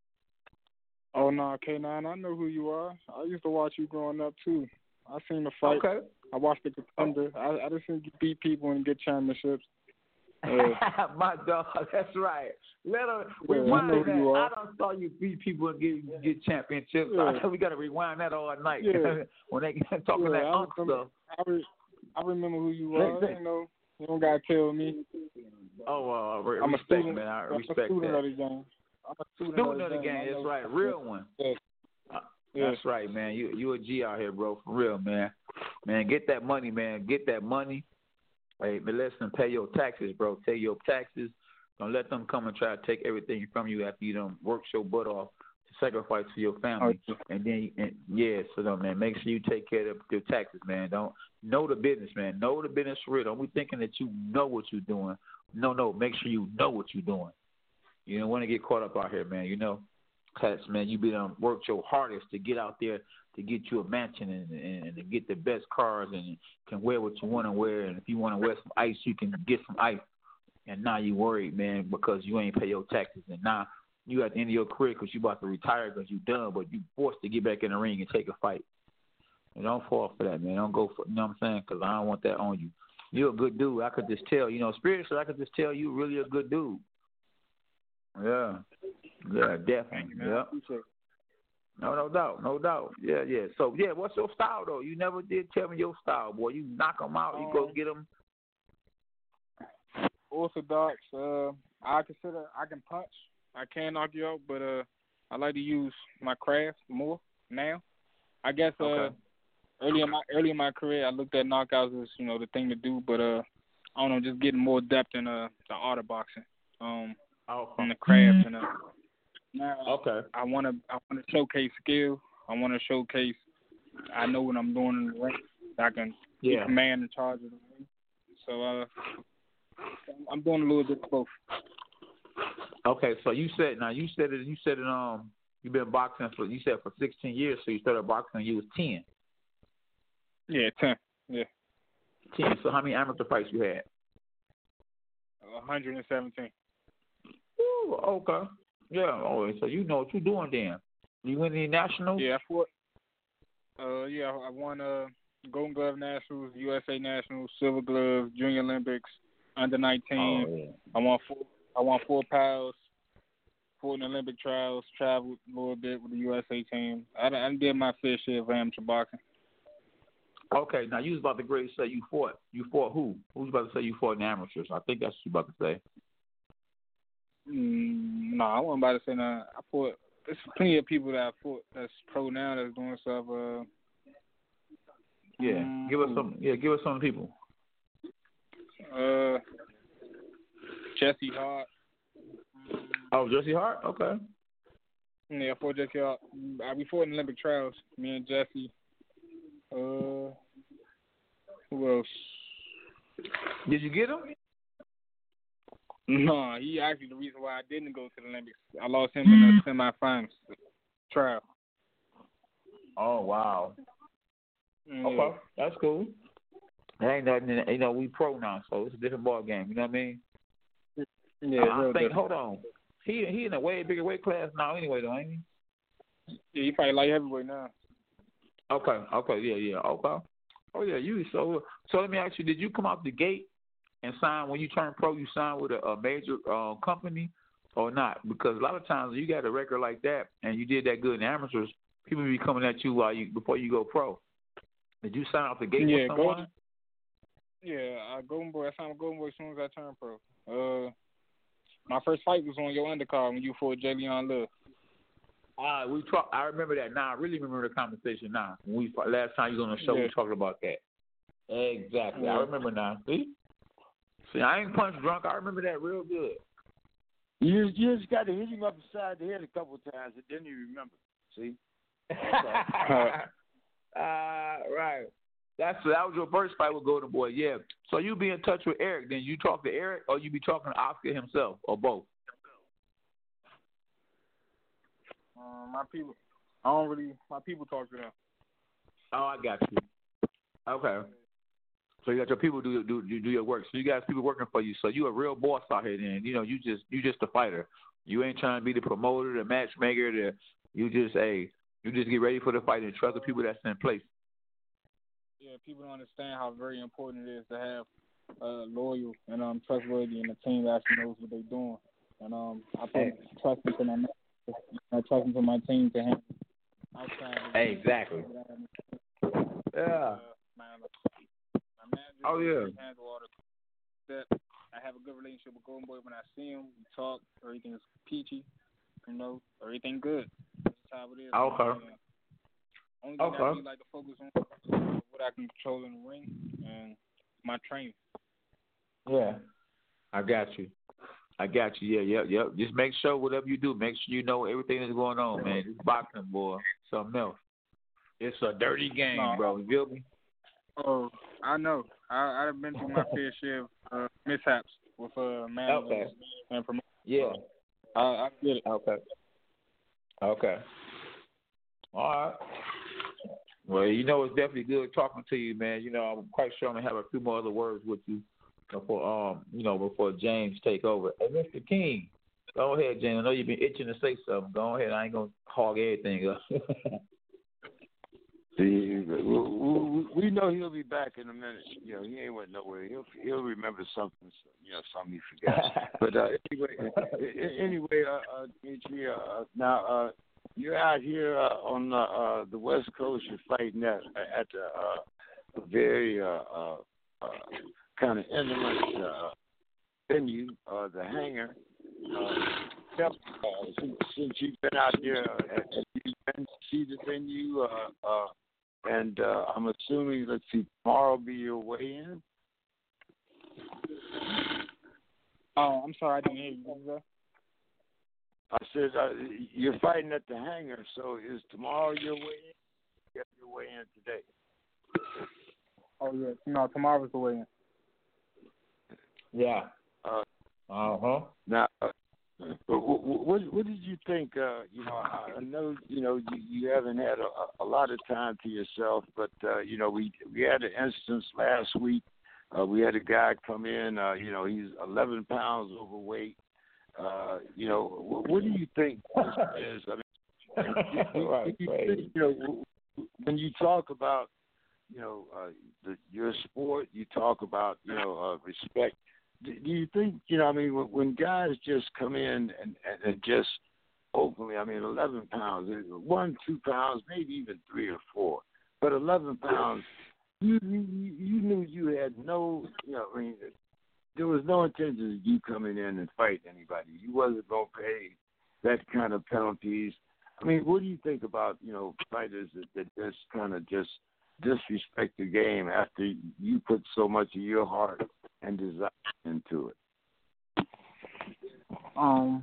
Oh, no, K nine, I know who you are. I used to watch you growing up, too. I seen the fight. Okay. I watched the Contender. I, I just seen you beat people and get championships. Uh, My dog, that's right. Let her yeah, rewind I know that. who you are. I don't saw you beat people and get get championships. Yeah. I we got to rewind that all night Yeah. when they talking yeah, that I unk remember, stuff. I, re, I remember who you are. You know, you don't got to tell me. Oh, uh, re- I'm respect, a student, man. I I'm respect a student that. of the game. I'm a student, Student of the game. That's right. Real one. Yeah. Uh, Yeah. That's right, man. You you a G out here, bro. For real, man. Man, get that money, man. Get that money. Hey, but listen, pay your taxes, bro. Pay your taxes. Don't let them come and try to take everything from you after you done work your butt off to sacrifice for your family. Oh, and then, and, yeah, so no, man, make sure you take care of your taxes, man. Don't know the business, man. Know the business for real. Don't be thinking that you know what you're doing. No, no. Make sure you know what you're doing. You don't want to get caught up out here, man. You know, cause man, you be done worked your hardest to get out there to get you a mansion and, and, and to get the best cars and can wear what you want to wear. And if you want to wear some ice, you can get some ice. And now you worried, man, because you ain't pay your taxes. And now you at the end of your career because you about to retire because you done, but you forced to get back in the ring and take a fight. And don't fall for that, man. Don't go for, you know what I'm saying, because I don't want that on you. You're a good dude. I could just tell, you know, spiritually, I could just tell you really a good dude. Yeah. Yeah, definitely. Yeah. No, no doubt, no doubt. Yeah, yeah. So, yeah, what's your style, though? You never did tell me your style, boy. You knock them out, you go get them. Orthodox. Uh, I consider I can punch. I can knock you out, but uh, I like to use my craft more now. I guess uh, Okay. early in my early in my career, I looked at knockouts as you know the thing to do, but uh, I don't know, just getting more depth in uh the art of boxing, um, Oh, and the craft and uh. Now, okay. I want to I want to showcase skill. I want to showcase I know what I'm doing in the ring. I can Yeah. be command and charge of the ring. So uh, I'm doing a little bit of both. Okay, so you said now you said it you said it um you've been boxing for you said for sixteen years, so you started boxing when you was ten. Yeah, ten. Yeah. Ten. So how many amateur fights you had? one hundred seventeen. Ooh, okay. Yeah. Oh, so you know what you're doing then. You win any nationals? Yeah, I fought. Uh, yeah, I won uh Golden Glove Nationals, U S A Nationals, Silver Glove, Junior Olympics, Under nineteen. Oh, yeah. I won four. I won four pals. Fought in Olympic trials. Traveled a little bit with the U S A team. I, I did my fair share of amateur boxing. Okay, now you was about to great say you fought. You fought who? Who was about to say you fought in amateurs? I think that's what you about to say. Mm, no, I wasn't about to say nothing. I fought. There's plenty of people that I fought that's pro now that's doing stuff. Uh, yeah, um, give us some. Yeah, give us some people. Uh, Jesse Hart. Oh, Jesse Hart. Okay. Yeah, I fought Jesse Hart. I we fought in Olympic trials. Me and Jesse. Uh, who else? Did you get him? No, he actually the reason why I didn't go to the Olympics. I lost him in the semifinals trial. Oh wow. Yeah. Okay, that's cool. There ain't nothing. You know, we pro now, so it's a different ball game. You know what I mean? Yeah. Uh, I real think. different. Hold on. He he in a way bigger weight class now anyway, though, ain't he? Yeah, he probably light heavyweight now. Okay. Okay. Yeah. Yeah. Okay. Oh yeah. You so so. Let me ask you: did you come out the gate and sign when you turned pro? You signed with a, a major uh, company or not? Because a lot of times you got a record like that and you did that good in amateurs, people be coming at you while you before you go pro. Did you sign off the gate Yeah, with someone? Golden, yeah, I Golden Boy. I signed with Golden Boy as soon as I turned pro. Uh, my first fight was on your undercard when you fought J. Leon Love. Uh, we talk, I remember that now. I really remember the conversation now. When we last time you was on the show, Yeah. we talked about that. Exactly. Yeah. I remember now. See? See, I ain't punch drunk. I remember that real good. You just, you just got to hit him up beside the head a couple of times, and then you remember. See? uh, right. That's that was your first fight with Golden Boy, yeah. So you be in touch with Eric, then you talk to Eric, or you be talking to Oscar himself, or both? Um, my people, I don't really. My people talk to them. Oh, I got you. Okay. So you got your people do do do, do your work. So you got people working for you. So you a real boss out here. Then you know you just you just a fighter. You ain't trying to be the promoter, the matchmaker. The you just hey you just get ready for the fight and trust the people that's in place. Yeah, people don't understand how very important it is to have uh, loyal and um trustworthy and a team that actually knows what they're doing. And um, I put Hey. trust into my I trust into my team to handle outside. of- Hey, exactly. Yeah. Uh, my, my manager Oh, yeah. handle all the steps. I have a good relationship with Golden Boy. When I see him, we talk. Everything is peachy. You know, everything good. That's how it is. Okay. And, uh, only thing Okay. I really like to focus on is what I can control in the ring and my training. Yeah. I got you. I got you. Yeah, yeah, yeah. Just make sure whatever you do, make sure you know everything that's going on, man. This boxing, boy, something else. It's a dirty game, No. bro. You feel me? Oh, I know. I I've been through my fair share of uh, mishaps with uh, managers Okay. and promoters. Yeah. I, I get it. Okay. Okay. All right. Well, you know, it's definitely good talking to you, man. You know, I'm quite sure I'm gonna have a few more other words with you before, um, you know, before James take over. Hey, Mister King, go ahead, James. I know you've been itching to say something. Go ahead. I ain't gonna hog everything up. See, we, we know he'll be back in a minute. You know, he ain't went nowhere. He'll he'll remember something. You know, something he forgot. But uh, anyway, anyway, uh, uh, Dimitri, uh, now uh, you're out here uh, on uh, uh, the West Coast. You're fighting at at the, uh, a very uh, uh, uh, kind of intimate uh, venue, uh, the Hangar. Uh, yep. Uh, since, since you've been out there, uh, have you been to see the venue? Uh, uh, and uh, I'm assuming, let's see, tomorrow will be your weigh-in? Oh, I'm sorry, I didn't hear you. What was that? I said, uh, you're fighting at the Hangar, so is tomorrow your weigh-in? You have your weigh-in today. Oh, yeah. No, tomorrow's the weigh-in. Yeah. Uh Uh huh. Now, uh, What, what, what did you think? Uh, you know, I I know you know you, you haven't had a, a lot of time to yourself, but uh, you know we we had an instance last week. Uh, we had a guy come in. Uh, you know, he's eleven pounds overweight. Uh, you know, what, what do you think this is? I mean, do, do, right, do you, right. think, you know, when you talk about you know uh, the, your sport, you talk about you know uh, respect. Do you think, you know, I mean, when, when guys just come in and, and, and just openly, I mean, eleven pounds, one, two pounds, maybe even three or four, but eleven pounds, you you, you knew you had no, you know, I mean, there was no intention of you coming in and fight anybody. You wasn't going to pay that kind of penalties. I mean, what do you think about, you know, fighters that, that just kind of just disrespect the game after you put so much of your heart and desire into it? Um,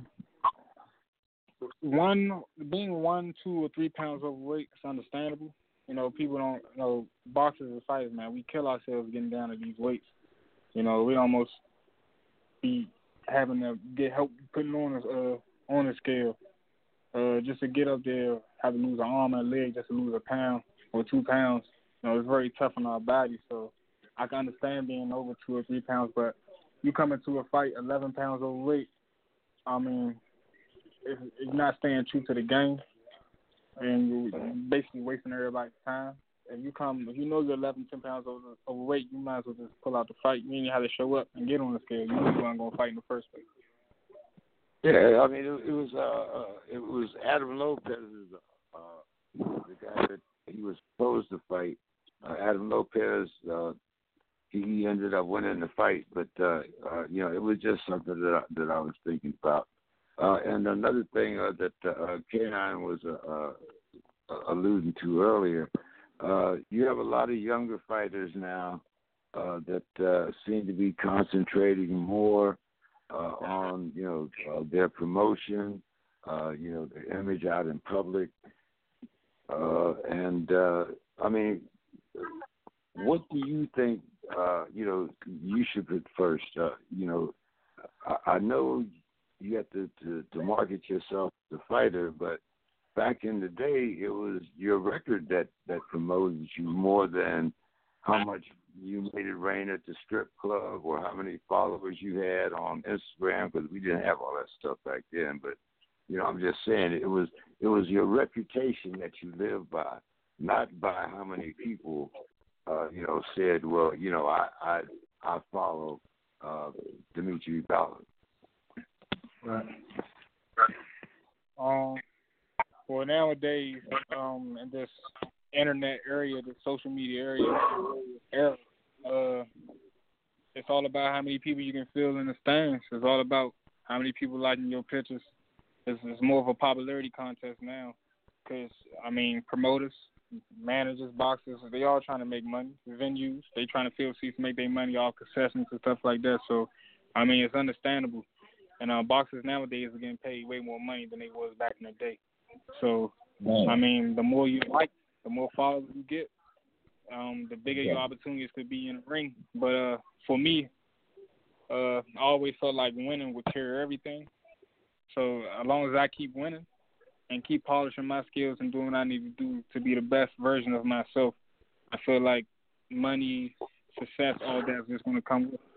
one being one, two, or three pounds overweight is understandable. You know, people don't you know boxers and fighters, man. We kill ourselves getting down to these weights. You know, we almost be having to get help putting on a uh, on a scale uh, just to get up there, have to lose an arm and a leg just to lose a pound or two pounds. You know, it's very tough on our body. So I can understand being over two or three pounds, but you come into a fight eleven pounds overweight, I mean, it's, it's not staying true to the game, and you're basically wasting everybody's time. If you come, if you know you're eleven, ten pounds over, overweight, you might as well just pull out the fight. You ain't have to show up and get on the scale. You knew you weren't going to fight in the first place. Yeah, I mean, it, it was uh, uh, it was Adam Lopez's uh, the guy that he was supposed to fight. Uh, Adam Lopez, uh, he ended up winning the fight, but uh, uh, you know, it was just something that I, that I was thinking about. Uh, and another thing uh, that uh, K nine was uh, uh, alluding to earlier, uh, you have a lot of younger fighters now uh, that uh, seem to be concentrating more uh, on you know uh, their promotion, uh, you know, their image out in public, uh, and uh, I mean. What do you think, uh, you know, you should put first? Uh, you know, I, I know you have to, to, to market yourself as a fighter, but back in the day, it was your record that, that promoted you more than how much you made it rain at the strip club or how many followers you had on Instagram, because we didn't have all that stuff back then. But, you know, I'm just saying it was it was your reputation that you lived by, not by how many people Uh, you know, said, well, you know, I I, I follow uh, Dimitri Ballard. Right. Um. Well, nowadays, um, in this internet area, the social media area, era, uh, it's all about how many people you can feel in the stands. It's all about how many people liking your pictures. It's, it's more of a popularity contest now, because I mean, promoters, managers, boxers, they all trying to make money. Venues, they trying to fill seats, make their money off concessions and stuff like that. So, I mean, it's understandable. And uh, boxers nowadays are getting paid way more money than they was back in the day. So, Man. I mean, the more you like, the more followers you get, um, the bigger yeah. your opportunities could be in the ring. But uh, for me, uh, I always felt like winning would carry everything. So as long as I keep winning and keep polishing my skills and doing what I need to do to be the best version of myself, I feel like money, success, all that is just going to come with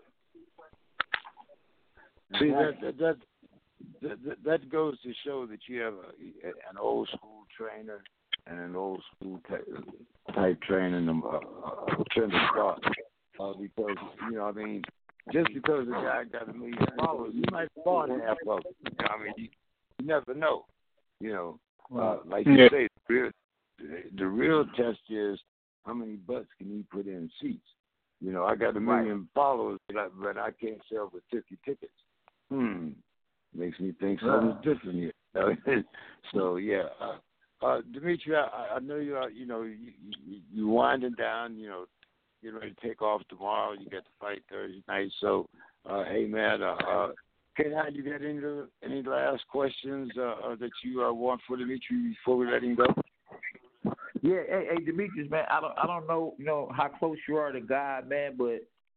it. See, that, that, that, that, that goes to show that you have a, an old school trainer and an old school type, type training, um, uh, uh, trend of thought. Uh, because, you know, I mean, just because a guy got a million followers, you might have bought half of it. You know, I mean, you, you never know. You know, uh, like you yeah. say, the real, the real test is how many butts can you put in seats. You know, I got a million right. followers, but I, but I can't sell for fifty tickets. Hmm, makes me think something's yeah. different here. So yeah, uh, uh, Dimitri, I, I know you are. You know, you, you you winding down. You know, getting ready to take off tomorrow. You got to fight Thursday night. So, uh, hey man, uh, uh, K nine, you got any any last questions uh, uh, that you uh, want for Dimitri before we let him go? Yeah, hey, hey, Demetrius, man, I don't, I don't know, you know, how close you are to God, man, but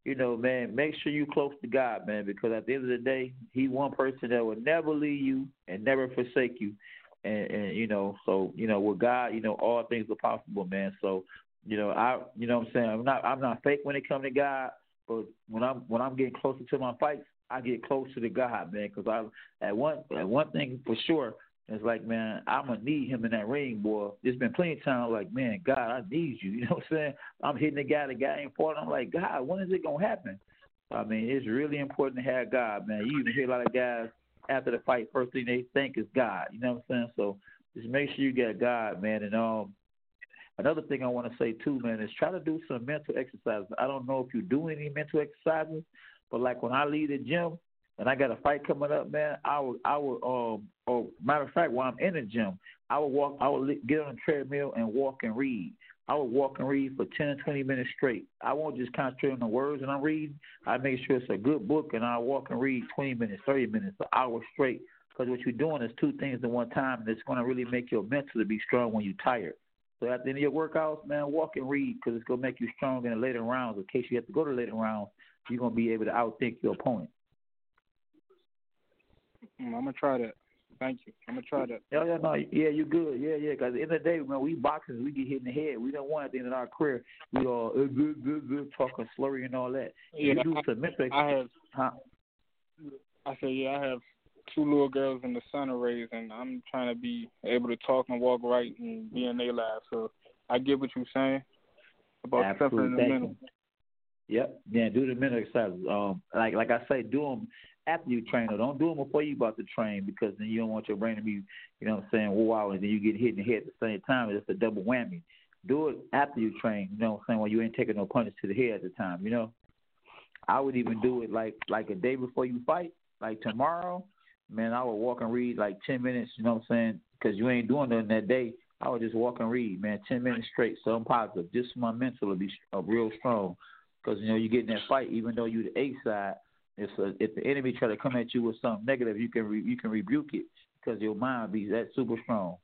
you know, man, make sure you close to God, man, because at the end of the day, He one person that will never leave you and never forsake you. And, and you know, so you know, with God, you know, all things are possible, man. So, you know, I, you know, what I'm saying, I'm not, I'm not fake when it comes to God, but when I'm, when I'm getting closer to my fights, I get closer to God, man, because I, at one, at one thing for sure, it's like, man, I'm gonna need Him in that ring, boy. There's been plenty of times, like, man, God, I need you. You know what I'm saying? I'm hitting the guy, the guy ain't falling. I'm like, God, when is it gonna happen? I mean, it's really important to have God, man. You even hear a lot of guys after the fight, first thing they think is God. You know what I'm saying? So just make sure you get God, man. And um, another thing I want to say too, man, is try to do some mental exercises. I don't know if you do any mental exercises, but like when I leave the gym and I got a fight coming up, man, I would, I would, um, or matter of fact, while I'm in the gym, I would walk, I would get on the treadmill and walk and read. I would walk and read for ten, twenty minutes straight. I won't just concentrate on the words that I'm reading. I make sure it's a good book, and I walk and read twenty minutes, thirty minutes, an hour straight. Because what you're doing is two things at one time, and it's going to really make your mental to be strong when you're tired. So at the end of your workouts, man, walk and read because it's going to make you strong in the later rounds. In case you have to go to the later rounds, you're going to be able to outthink your opponent. Mm, I'm going to try that. Thank you. I'm gonna try that. Yeah, yeah, no, yeah, you good. Yeah, yeah. Because at the end of the day, when we boxers, we get hit in the head. We don't want at the end of our career, we all uh, good, good, good, talking slurry and all that. Yeah, you do I, some mental. I have. Huh? I say, yeah, I have two little girls in the center raised, and I'm trying to be able to talk and walk right and be in their lives. So I get what you're saying about stuff in the mental. Yep. Yeah, do the mental exercises. Um, like like I say, do them after you train, or don't do them before you about to train, because then you don't want your brain to be, you know what I'm saying, wow, and then you get hit in the head at the same time. It's a double whammy. Do it after you train, you know what I'm saying, while you ain't taking no punches to the head at the time, you know. I would even do it like like a day before you fight, like tomorrow. Man, I would walk and read like ten minutes, you know what I'm saying, because you ain't doing nothing that day. I would just walk and read, man, ten minutes straight, so I'm positive. Just for my mental to be uh, real strong. Because, you know, you get in that fight, even though you're the A side, if, a, if the enemy try to come at you with something negative, you can re, you can rebuke it because your mind be that super strong.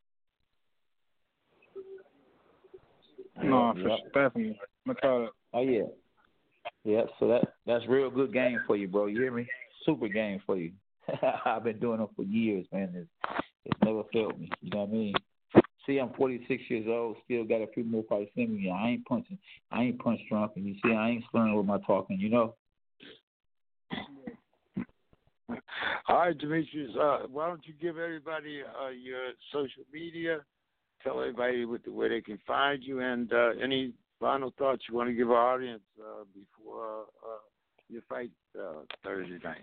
No, yep. for sure, definitely. I'm gonna Oh, yeah. Yeah, so that that's real good game for you, bro. You hear me? Super game for you. I've been doing it for years, man. It's, it's never failed me. You know what I mean? See, I'm forty-six years old, still got a few more fights in me. I ain't punching. I ain't punch drunk, and you see, I ain't slurring with my talking, you know? All right, Demetrius, uh, why don't you give everybody uh, your social media, tell everybody what the, where they can find you, and uh, any final thoughts you want to give our audience uh, before uh, your fight uh, Thursday night?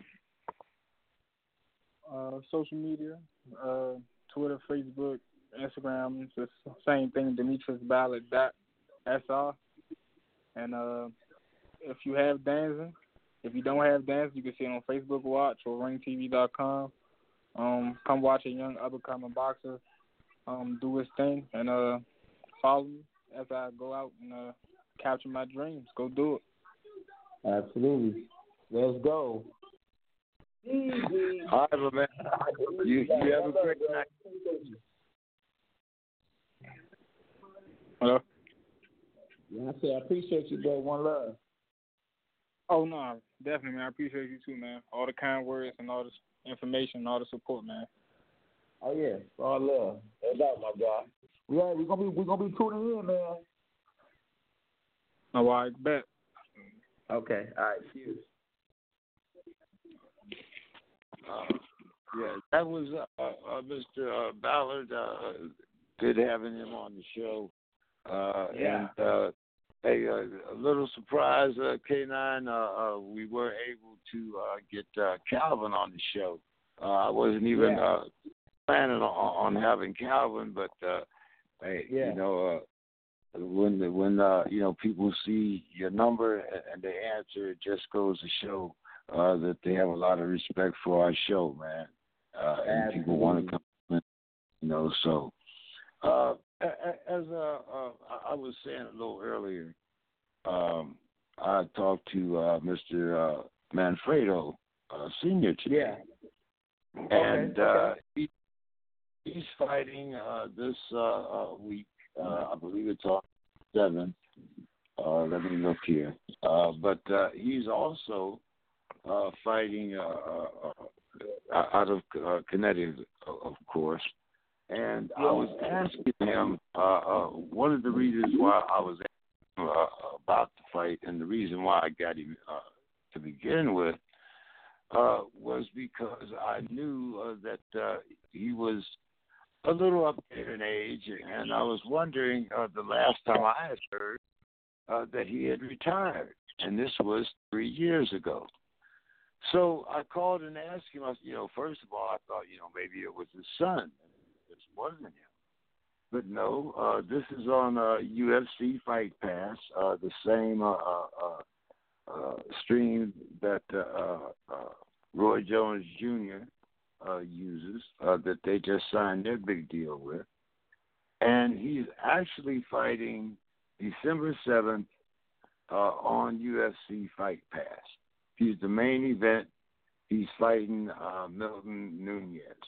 Uh, social media, uh, Twitter, Facebook, Instagram, it's the same thing, Demetrius Ballard dot S R. And uh, if you have dancing, if you don't have dancing, you can see it on Facebook Watch or ring T V dot com. Um, come watch a young up-and-coming boxer um, do his thing, and uh, follow me as I go out and uh, capture my dreams. Go do it. Absolutely. Let's go. All right, my man. You, you have a great night. Hello? Yeah, I say I appreciate you, bro. One love. Oh, no, definitely, man. I appreciate you, too, man. All the kind words and all this information and all the support, man. Oh, yeah. All love. No doubt, my guy. Yeah, we're going to be we're gonna be tuning in, man. Oh, I bet. Okay. All right. Cheers. Uh, yeah, that was uh, uh, Mister Uh, Ballard. Uh, good having him on the show. Uh, yeah. And uh, hey, uh, a little surprise, uh, K nine. Uh, uh, we were able to uh, get uh, Calvin on the show. Uh, I wasn't even yeah. uh, planning on, on having Calvin, but uh, hey, yeah. you know, uh, when when uh, you know people see your number and they answer, it just goes to show uh, that they have a lot of respect for our show, man. Uh, and people want to come in, you know. So, uh, as uh, uh, I was saying a little earlier, um, I talked to uh, Mister Uh, Manfredo uh, Senior today, yeah. and okay. Uh, okay. he, he's fighting uh, this uh, uh, week. Uh, I believe it's on seven. Uh, let me look here. Uh, but uh, he's also uh, fighting uh, uh, uh, out of uh, Connecticut, of course. And I was asking him uh, uh, one of the reasons why I was asking him, uh, about the fight, and the reason why I got him uh, to begin with uh, was because I knew uh, that uh, he was a little up there in age, and I was wondering uh, the last time I had heard uh, that he had retired, and this was three years ago. So I called and asked him, I, you know, first of all, I thought, you know, maybe it was his son. This wasn't him. But no, uh, this is on uh, U F C Fight Pass, uh, the same uh, uh, uh, stream that uh, uh, Roy Jones Junior Uh, uses, uh, that they just signed their big deal with. And he's actually fighting December seventh uh, on U F C Fight Pass. He's the main event. He's fighting uh, Milton Nunez.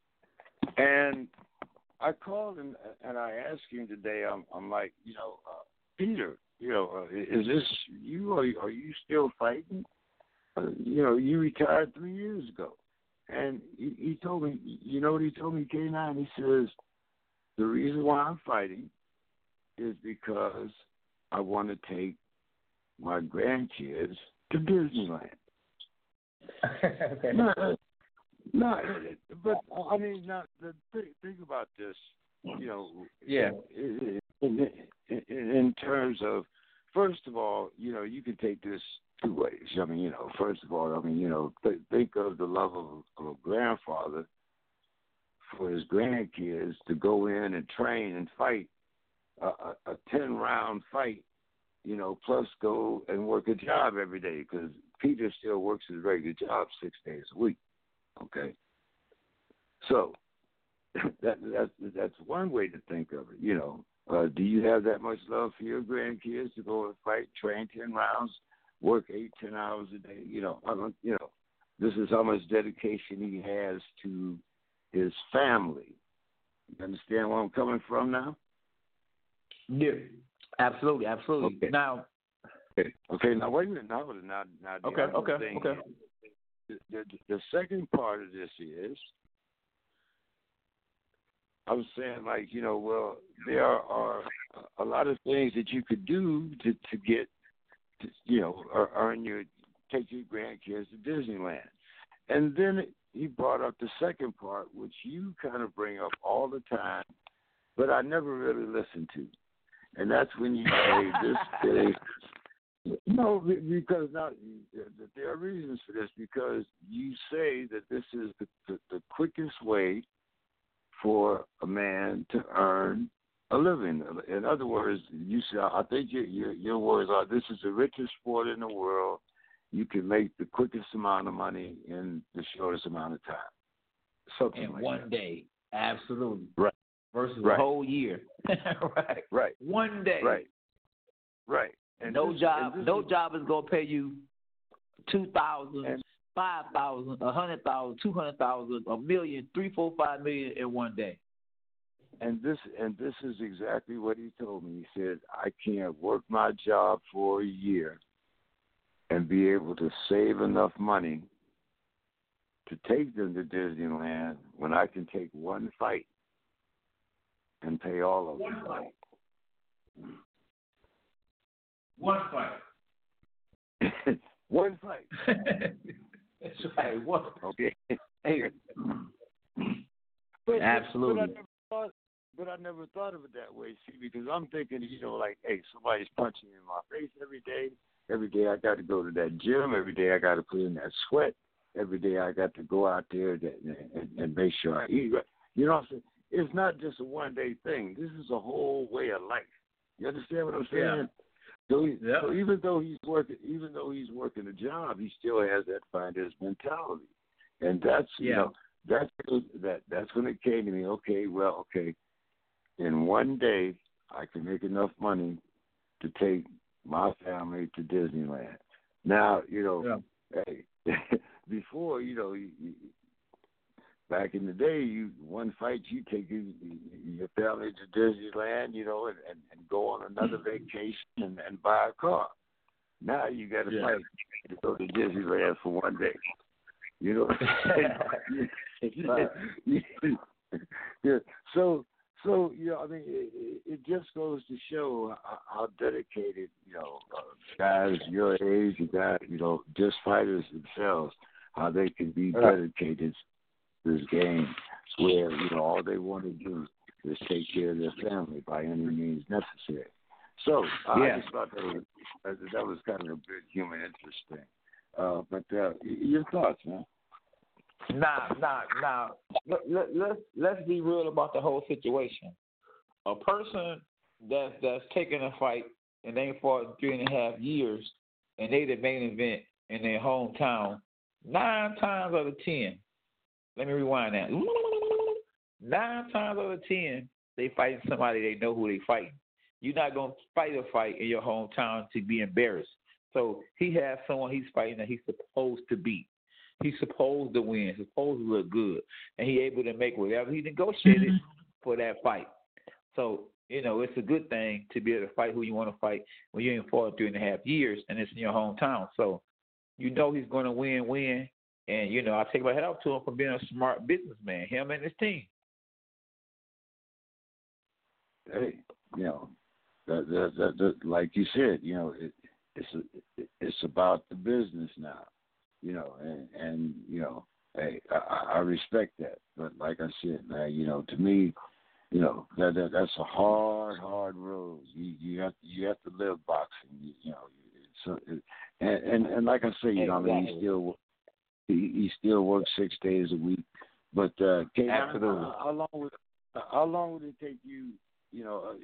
And I called him and I asked him today, I'm, I'm like, you know, uh, Peter, you know, uh, is this you? Are, are you still fighting? Uh, you know, you retired three years ago. And he, he told me, you know what he told me, K nine? He says, the reason why I'm fighting is because I want to take my grandkids to Disneyland. Okay. No, no, but I mean, not the think about this. You know, yeah. In, in, in, in terms of, first of all, you know, you can take this two ways. I mean, you know, first of all, I mean, you know, th- think of the love of, of a grandfather for his grandkids to go in and train and fight a, a, a ten-round fight, you know, plus go and work a job every day, because Peter still works his regular job six days a week, okay? So that, that's, that's one way to think of it, you know. Uh, do you have that much love for your grandkids to go and fight, train ten rounds, work eight, ten hours a day? You know, I don't, you know, this is how much dedication he has to his family. You understand where I'm coming from now? Yeah, absolutely, absolutely. Okay. Now, okay, okay. Now wait a minute. Now, now, now the okay, other okay, thing okay. is, the, the, the second part of this is, I was saying, like, you know, well, there are a lot of things that you could do to, to get, to, you know, or earn your, take your grandkids to Disneyland. And then he brought up the second part, which you kind of bring up all the time, but I never really listen to. And that's when you say this is, no, because not, there are reasons for this, because you say that this is the, the, the quickest way for a man to earn a living. In other words, you say, I think your, your, your words are, this is the richest sport in the world. You can make the quickest amount of money in the shortest amount of time. Something in like one that. day, absolutely. Right. Versus Right. a whole year. Right. Right. One day. Right. Right. And no this, job. and No is, job is gonna pay you two thousand, and, five thousand, a hundred thousand, two hundred thousand, a million, three, four, five million in one day. And this and this is exactly what he told me. He said, I can't work my job for a year and be able to save enough money to take them to Disneyland when I can take one fight and pay all of One them. fight. One fight. One fight. That's right. One. Okay. Hey. But, Absolutely. But I, never thought, but I never thought of it that way, see, because I'm thinking, you know, like, hey, somebody's punching me in my face every day. Every day I got to go to that gym. Every day I got to put in that sweat. Every day I got to go out there to, and, and make sure I eat right. You know what I'm saying? It's not just a one-day thing. This is a whole way of life. You understand what I'm saying? Yeah. So, he, yeah. so even though he's working, even though he's working a job, he still has that finder's mentality, and that's yeah. you know that's that that's when it came to me. Okay, well, okay, in one day I can make enough money to take my family to Disneyland. Now, you know, yeah. hey, before you know, you, you, back in the day, you one fight you take your, your family to Disneyland, you know, and, and, and go on another vacation and, and buy a car. Now you got to Yeah. fight to go to Disneyland for one day. You know, yeah. yeah. So, so you know, I mean, it, it just goes to show how, how dedicated, you know, uh, guys your age, you guys, you know, just fighters themselves, how they can be dedicated to this game, where you know all they want to do is take care of their family by any means necessary. So, uh, Yeah. I just thought that was, that that was kind of a good human interest thing. Uh, but uh, your thoughts, man? Nah, nah, nah. Let, let, let's let's be real about the whole situation. A person that's that's taking a fight and they fought in three and a half years, and they the main event in their hometown. Nine times out of ten, let me rewind that. Nine times out of ten, they fighting somebody they know who they fighting. You're not gonna fight a fight in your hometown to be embarrassed. So he has someone he's fighting that he's supposed to beat. He's supposed to win, supposed to look good, and he able to make whatever he negotiated for that fight. So, you know, it's a good thing to be able to fight who you want to fight when you ain't fought three and a half years and it's in your hometown. So, you know he's going to win, win, and, you know, I take my hat off to him for being a smart businessman, him and his team. Hey, you know, that, that, that, that, like you said, you know, it, it's a, it's about the business now. You know, and, and you know, hey, I, I respect that. But like I said, man, you know, to me, you know, that, that that's a hard, hard road. You you have to, you have to live boxing. You, you know, so it, and, and and like I say, you know, I mean, he still he, he still works six days a week. But uh, Kay, Absolutely. how, how long would how long would it take you? You know,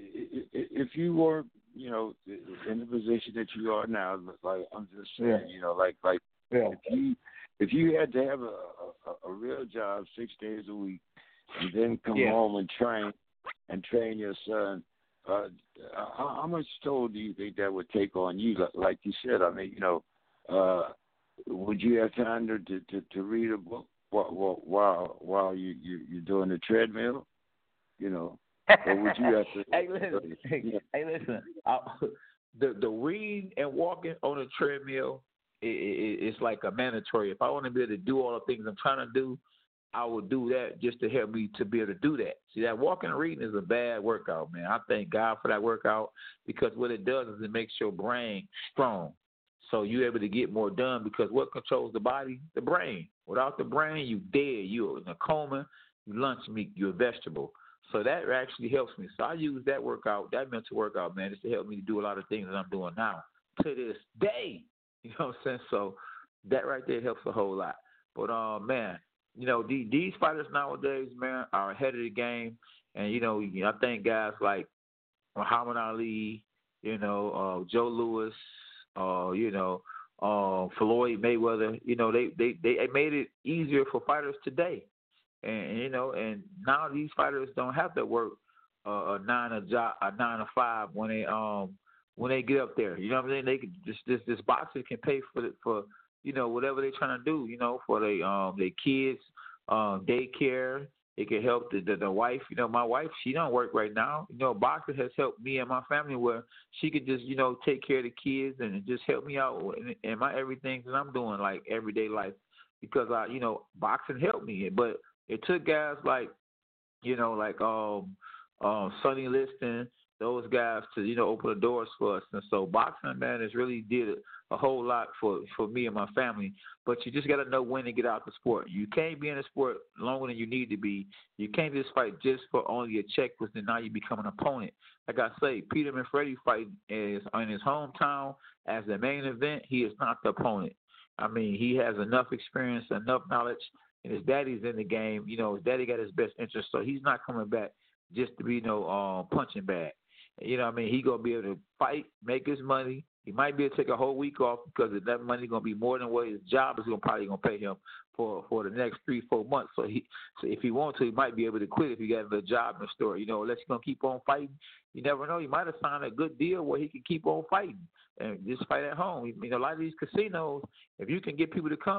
if you were, you know, in the position that you are now, like I'm just saying, Yeah. you know, like like. Yeah. If you if you had to have a, a, a real job six days a week and then come Yeah. home and train and train your son, uh, how, how much toll do you think that would take on you? Like you said, I mean, you know, uh, would you have time to to, to, to read a book while while while you, you you're doing the treadmill? You know, or would you have to? hey, listen. Yeah. Hey, listen. I, the the reading and walking on a treadmill. It, it, it's like a mandatory. If I want to be able to do all the things I'm trying to do, I will do that just to help me to be able to do that. See, that walking and reading is a bad workout, man. I thank God for that workout because what it does is it makes your brain strong. So you're able to get more done because what controls the body? The brain. Without the brain, you dead. You're in a coma. You lunch meat. You're a vegetable. So that actually helps me. So I use that workout, that mental workout, man, just to help me to do a lot of things that I'm doing now to this day. You know what I'm saying? So that right there helps a whole lot. But, uh, man, you know, the, these fighters nowadays, man, are ahead of the game. And, you know, I think guys like Muhammad Ali, you know, uh, Joe Louis, uh, you know, uh, Floyd Mayweather, you know, they, they, they made it easier for fighters today. And, you know, and now these fighters don't have to work uh, a nine a job, a nine to five when they um when they get up there. You know what I'm saying? They could just this this boxer can pay for the, for you know whatever they're trying to do. You know, for they um their kids, um daycare. It can help the, the the wife. You know, my wife, she don't work right now. You know, boxing has helped me and my family where she could just you know take care of the kids and just help me out in, in my everything that I'm doing like everyday life because I you know boxing helped me, but it took guys like, you know, like um, um, Sonny Liston, those guys to, you know, open the doors for us. And so boxing, man, has really did a whole lot for, for me and my family. But you just got to know when to get out the sport. You can't be in the sport longer than you need to be. You can't just fight just for only a check, because then now you become an opponent. Like I say, Peter Manfredi fighting is in his hometown as the main event. He is not the opponent. I mean, he has enough experience, enough knowledge, and his daddy's in the game. You know, his daddy got his best interest, so he's not coming back just to be you know uh, punching bag. You know what I mean? He going to be able to fight, make his money. He might be able to take a whole week off because that money going to be more than what his job is going to probably going to pay him for for the next three, four months. So he, so if he wants to, he might be able to quit if he got another job in the store. You know, unless he's going to keep on fighting. You never know. He might have signed a good deal where he can keep on fighting and just fight at home. You know, a lot of these casinos, if you can get people to come,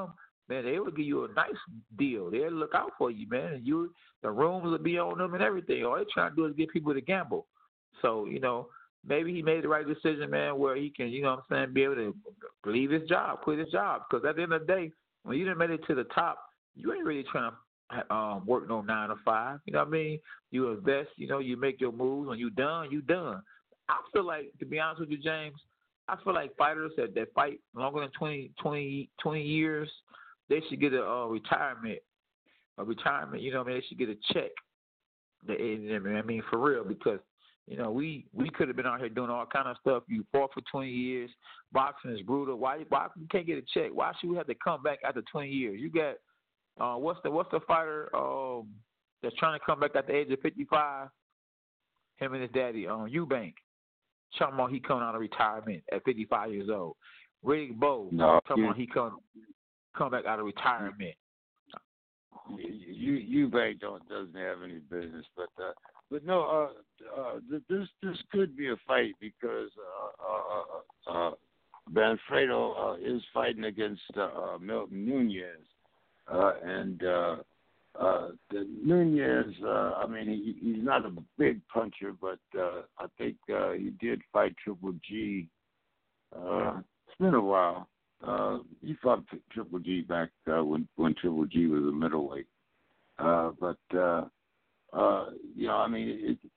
man, they would give you a nice deal. They'll look out for you, man. And you, the rooms will be on them and everything. All they're trying to do is get people to gamble. So, you know, maybe he made the right decision, man, where he can, you know what I'm saying, be able to leave his job, quit his job. Because at the end of the day, when you done made it to the top, you ain't really trying to um, work no nine to five. You know what I mean? You invest, you know, you make your moves. When you done, you done. I feel like, to be honest with you, James, I feel like fighters that, that fight longer than twenty, twenty, twenty years, they should get a uh, retirement, a retirement. You know what I mean? They should get a check. They, I mean, for real, because, you know, we, we could have been out here doing all kind of stuff. You fought for twenty years. Boxing is brutal. Why, why you can't get a check? Why should we have to come back after twenty years? You got uh, what's the what's the fighter um, that's trying to come back at the age of fifty-five? Him and his daddy, um, Eubank. Talking about he coming out of retirement at fifty-five years old. Riddick Bowe. No, talking you, about he come come back out of retirement. You Eubank don't doesn't have any business, but uh, but no, uh, uh, this this could be a fight because uh, uh, uh, Manfredo uh, is fighting against uh, uh, Milton Nunez, uh, and uh, uh, the Nunez. Uh, I mean, he, he's not a big puncher, but uh, I think uh, he did fight Triple G. Uh, it's been a while. Uh, he fought Triple G back uh, when when Triple G was a middleweight. Uh, but uh, uh, you know, I mean, it, it's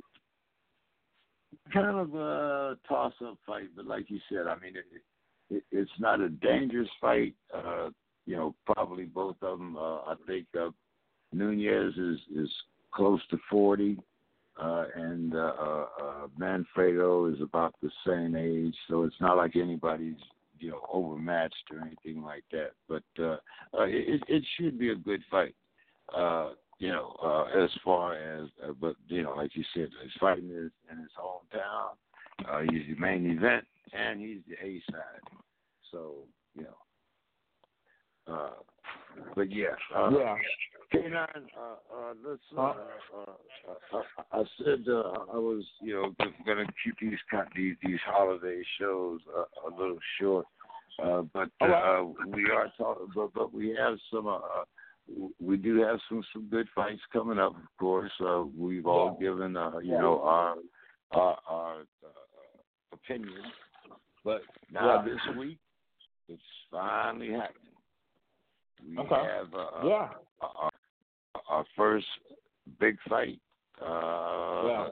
kind of a toss-up fight. But like you said, I mean, it, it, it's not a dangerous fight. Uh, you know, probably both of them. Uh, I think uh, Nunez is is close to forty, uh, and uh, uh, uh, Manfredo is about the same age. So it's not like anybody's, you know, overmatched or anything like that. But uh, uh, it, it should be a good fight, uh, you know, uh, as far as, uh, but, you know, like you said, he's fighting in his, in his hometown. Uh, he's the main event, and he's the A side. So, you know, uh, but yeah. Uh, yeah. K nine, uh, uh, let's, uh, uh, uh, uh, I said uh, I was, you know, going to keep these, these these holiday shows uh, a little short, uh, but uh, uh, we are talking, but, but we have some, uh, we do have some, some good fights coming up, of course. Uh, we've all yeah. given, uh, you yeah. know, our, our, our uh, opinions, but now yeah. this week, it's finally happening. We okay. have uh, yeah. our, our first big fight. Uh, yeah.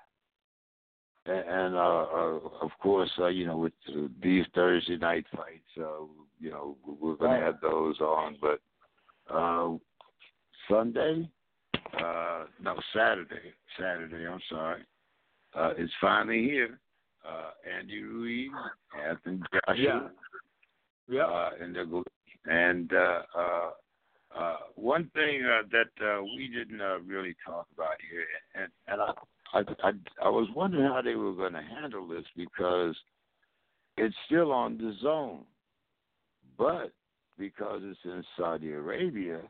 And, uh, uh, of course, uh, you know, with uh, these Thursday night fights, uh, you know, we're going to have those on. But uh, Sunday, uh, no, Saturday, Saturday, I'm sorry, uh, it's finally here. Uh, Andy Ruiz, Anthony Joshua. Yeah. Yeah. Uh, and they're going And uh, uh, uh, one thing uh, that uh, we didn't uh, really talk about here, and, and I, I, I, I was wondering how they were going to handle this because it's still on the zone, but because it's in Saudi Arabia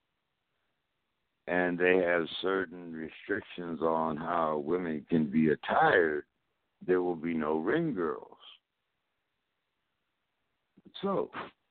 and they have certain restrictions on how women can be attired, there will be no ring girls. So.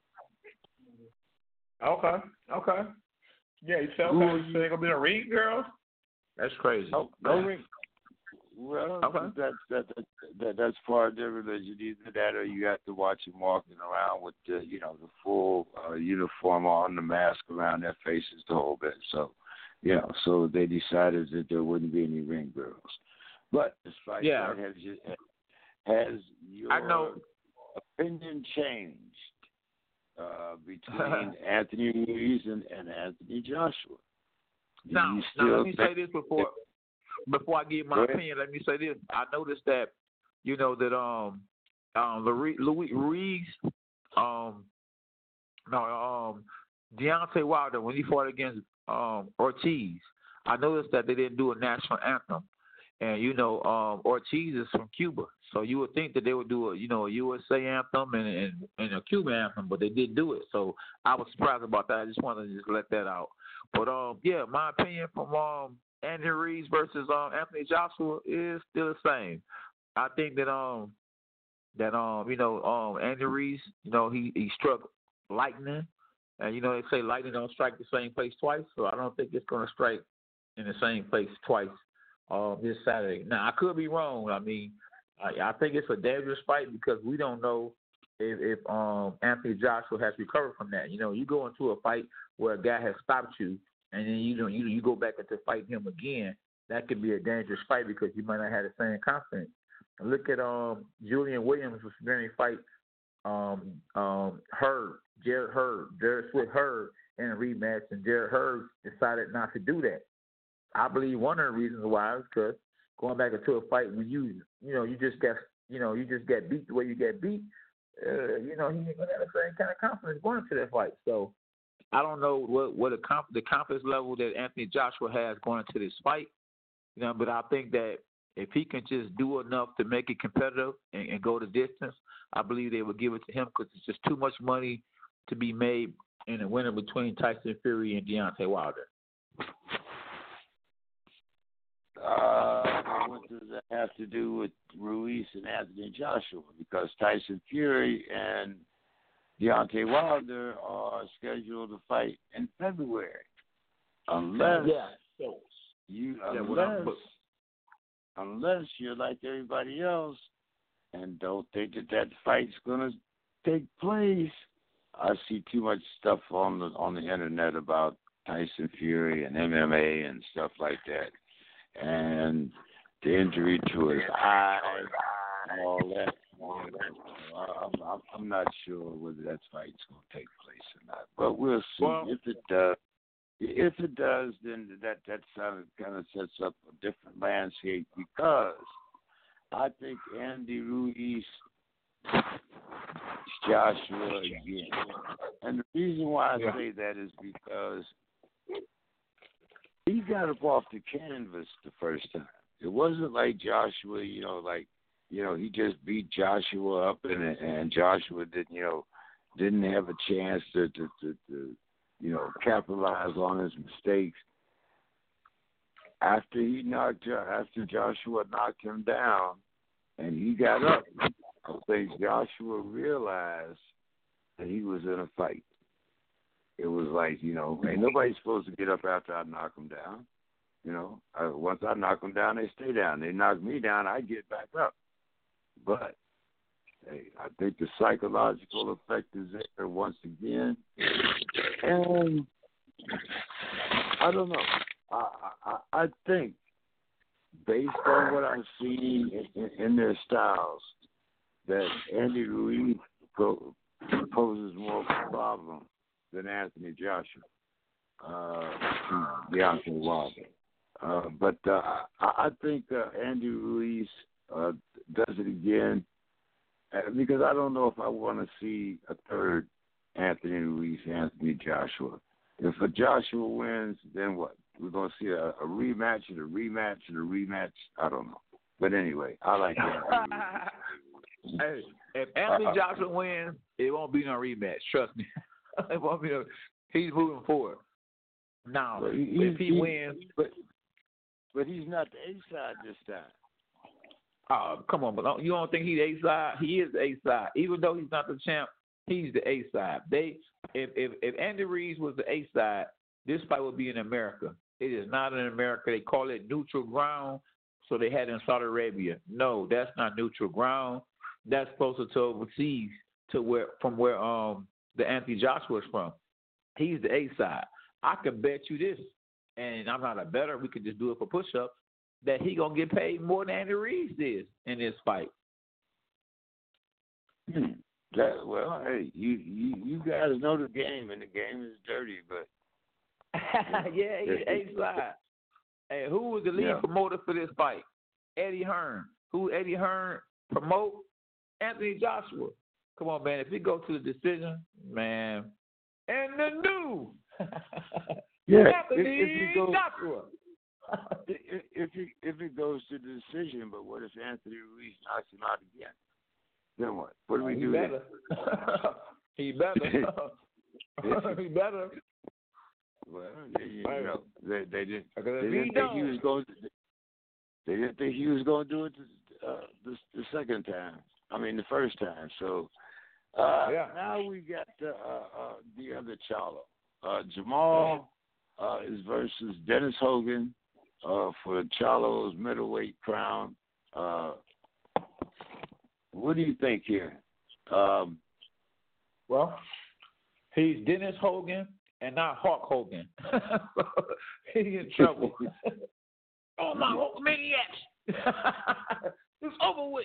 Okay, okay. Yeah, you say okay. So they're gonna be a ring girl? That's crazy. Oh, no ring. Well, okay. that's that, that, that that's part of their religion. Either that, or you have to watch them walking around with the, you know, the full uh, uniform on, the mask around their faces, the whole bit. So, you know, so they decided that there wouldn't be any ring girls. But this fight yeah. has you, has your I know. opinion changed? Uh, between Anthony Ruiz and, and Anthony Joshua. Now, now let me say this before before I give my opinion. Let me say this. I noticed that, you know, that um um Louis Ruiz um no um Deontay Wilder, when he fought against um Ortiz, I noticed that they didn't do a national anthem. And, you know, um, Ortiz is from Cuba. So you would think that they would do a, you know, a U S A anthem and, and, and a Cuban anthem, but they did do it. So I was surprised about that. I just wanted to just let that out. But, um, yeah, my opinion from um, Andy Ruiz versus um, Anthony Joshua is still the same. I think that, um, that um, you know, um, Andy Ruiz, you know, he, he struck lightning. And, you know, they say lightning don't strike the same place twice, so I don't think it's going to strike in the same place twice uh, this Saturday. Now, I could be wrong. I mean, I, I think it's a dangerous fight because we don't know if, if um, Anthony Joshua has recovered from that. You know, you go into a fight where a guy has stopped you, and then you know you you go back into fighting him again. That could be a dangerous fight because you might not have the same confidence. Look at um, Julian Williams was going to fight um, um, Hurd, Jared Hurd, Jared Swift Hurd in a rematch, and Jared Hurd decided not to do that. I believe one of the reasons why is because going back into a fight when you you know you just get you know you just get beat the way you get beat, uh, you know he ain't gonna have the same kind of confidence going into that fight. So I don't know what what a comp- the confidence level that Anthony Joshua has going into this fight. You know, but I think that if he can just do enough to make it competitive and, and go the distance, I believe they would give it to him because it's just too much money to be made in a winner between Tyson Fury and Deontay Wilder. Uh, what does that have to do with Ruiz and Anthony Joshua? Because Tyson Fury and Deontay Wilder are scheduled to fight in February, unless yeah. So, you yeah, unless well, unless you're like everybody else and don't think that that fight's gonna take place. I see too much stuff on the on the internet about Tyson Fury and M M A and stuff like that, and the injury to his eye and all that. I'm, I'm, I'm not sure whether that fight's going to take place or not, but we'll see. Well, if it does, if it does, then that that kind of sets up a different landscape because I think Andy Ruiz, Joshua again, and the reason why I yeah. say that is because he got up off the canvas the first time. It wasn't like Joshua, you know, like. You know, he just beat Joshua up, and and Joshua didn't, you know, didn't have a chance to, to, to, to, you know, capitalize on his mistakes. After he knocked, after Joshua knocked him down, and he got up, I think Joshua realized that he was in a fight. It was like, you know, ain't nobody supposed to get up after I knock him down. You know, I, once I knock them down, they stay down. They knock me down, I get back up. But hey, I think the psychological effect is there once again. And I don't know. I I, I think based on what I've seen in, in, in their styles, that Andy Ruiz poses more of a problem than Anthony Joshua, uh, Deontay Wilder. Uh, but uh, I, I think uh, Andy Ruiz uh, does it again uh, because I don't know if I want to see a third Anthony Ruiz, Anthony Joshua. If a Joshua wins, then what? We're going to see a, a rematch and a rematch and a rematch. I don't know. But anyway, I like that. Hey, if Anthony uh, Joshua wins, it won't be no rematch. Trust me. It won't be no. He's moving forward. Now, he, if he, he wins, but but he's not the A side this time. Oh, come on, but you don't think he's A side? He is the A side. Even though he's not the champ, he's the A side. They, if if if Andy Ruiz was the A side, this fight would be in America. It is not in America. They call it neutral ground, so they had it in Saudi Arabia. No, that's not neutral ground. That's closer to overseas, to where from where um the Anthony Joshua is from. He's the A side. I could bet you this, and I'm not a bettor. We could just do it for push-ups. That he gonna get paid more than Andy Ruiz is in this fight. Hmm. That, well, hey, you, you you guys know the game, and the game is dirty, but yeah, he's A side. Hey, who was the lead yeah. promoter for this fight? Eddie Hearn. Who Eddie Hearn promote? Anthony Joshua. Come on, man. If we go to the decision, man, and the new yeah, Anthony if, if you go, Joshua. if, if it if it goes to the decision, but what if Anthony Ruiz knocks him out again? Then what? What do we he do? Better. he better. he better. Well, they, you know, they they didn't they Because didn't he think don't. he was going. To, they didn't think he was going to do it uh, the, the second time. I mean, the first time. So Uh, Yeah. Now we got the uh, uh, the other Charlo. Uh, Jamal uh, is versus Dennis Hogan uh, for Charlo's middleweight crown. Uh, what do you think here? Um, Well, he's Dennis Hogan and not Hulk Hogan. He's in trouble. Oh my Hulkamaniacs! It's over with.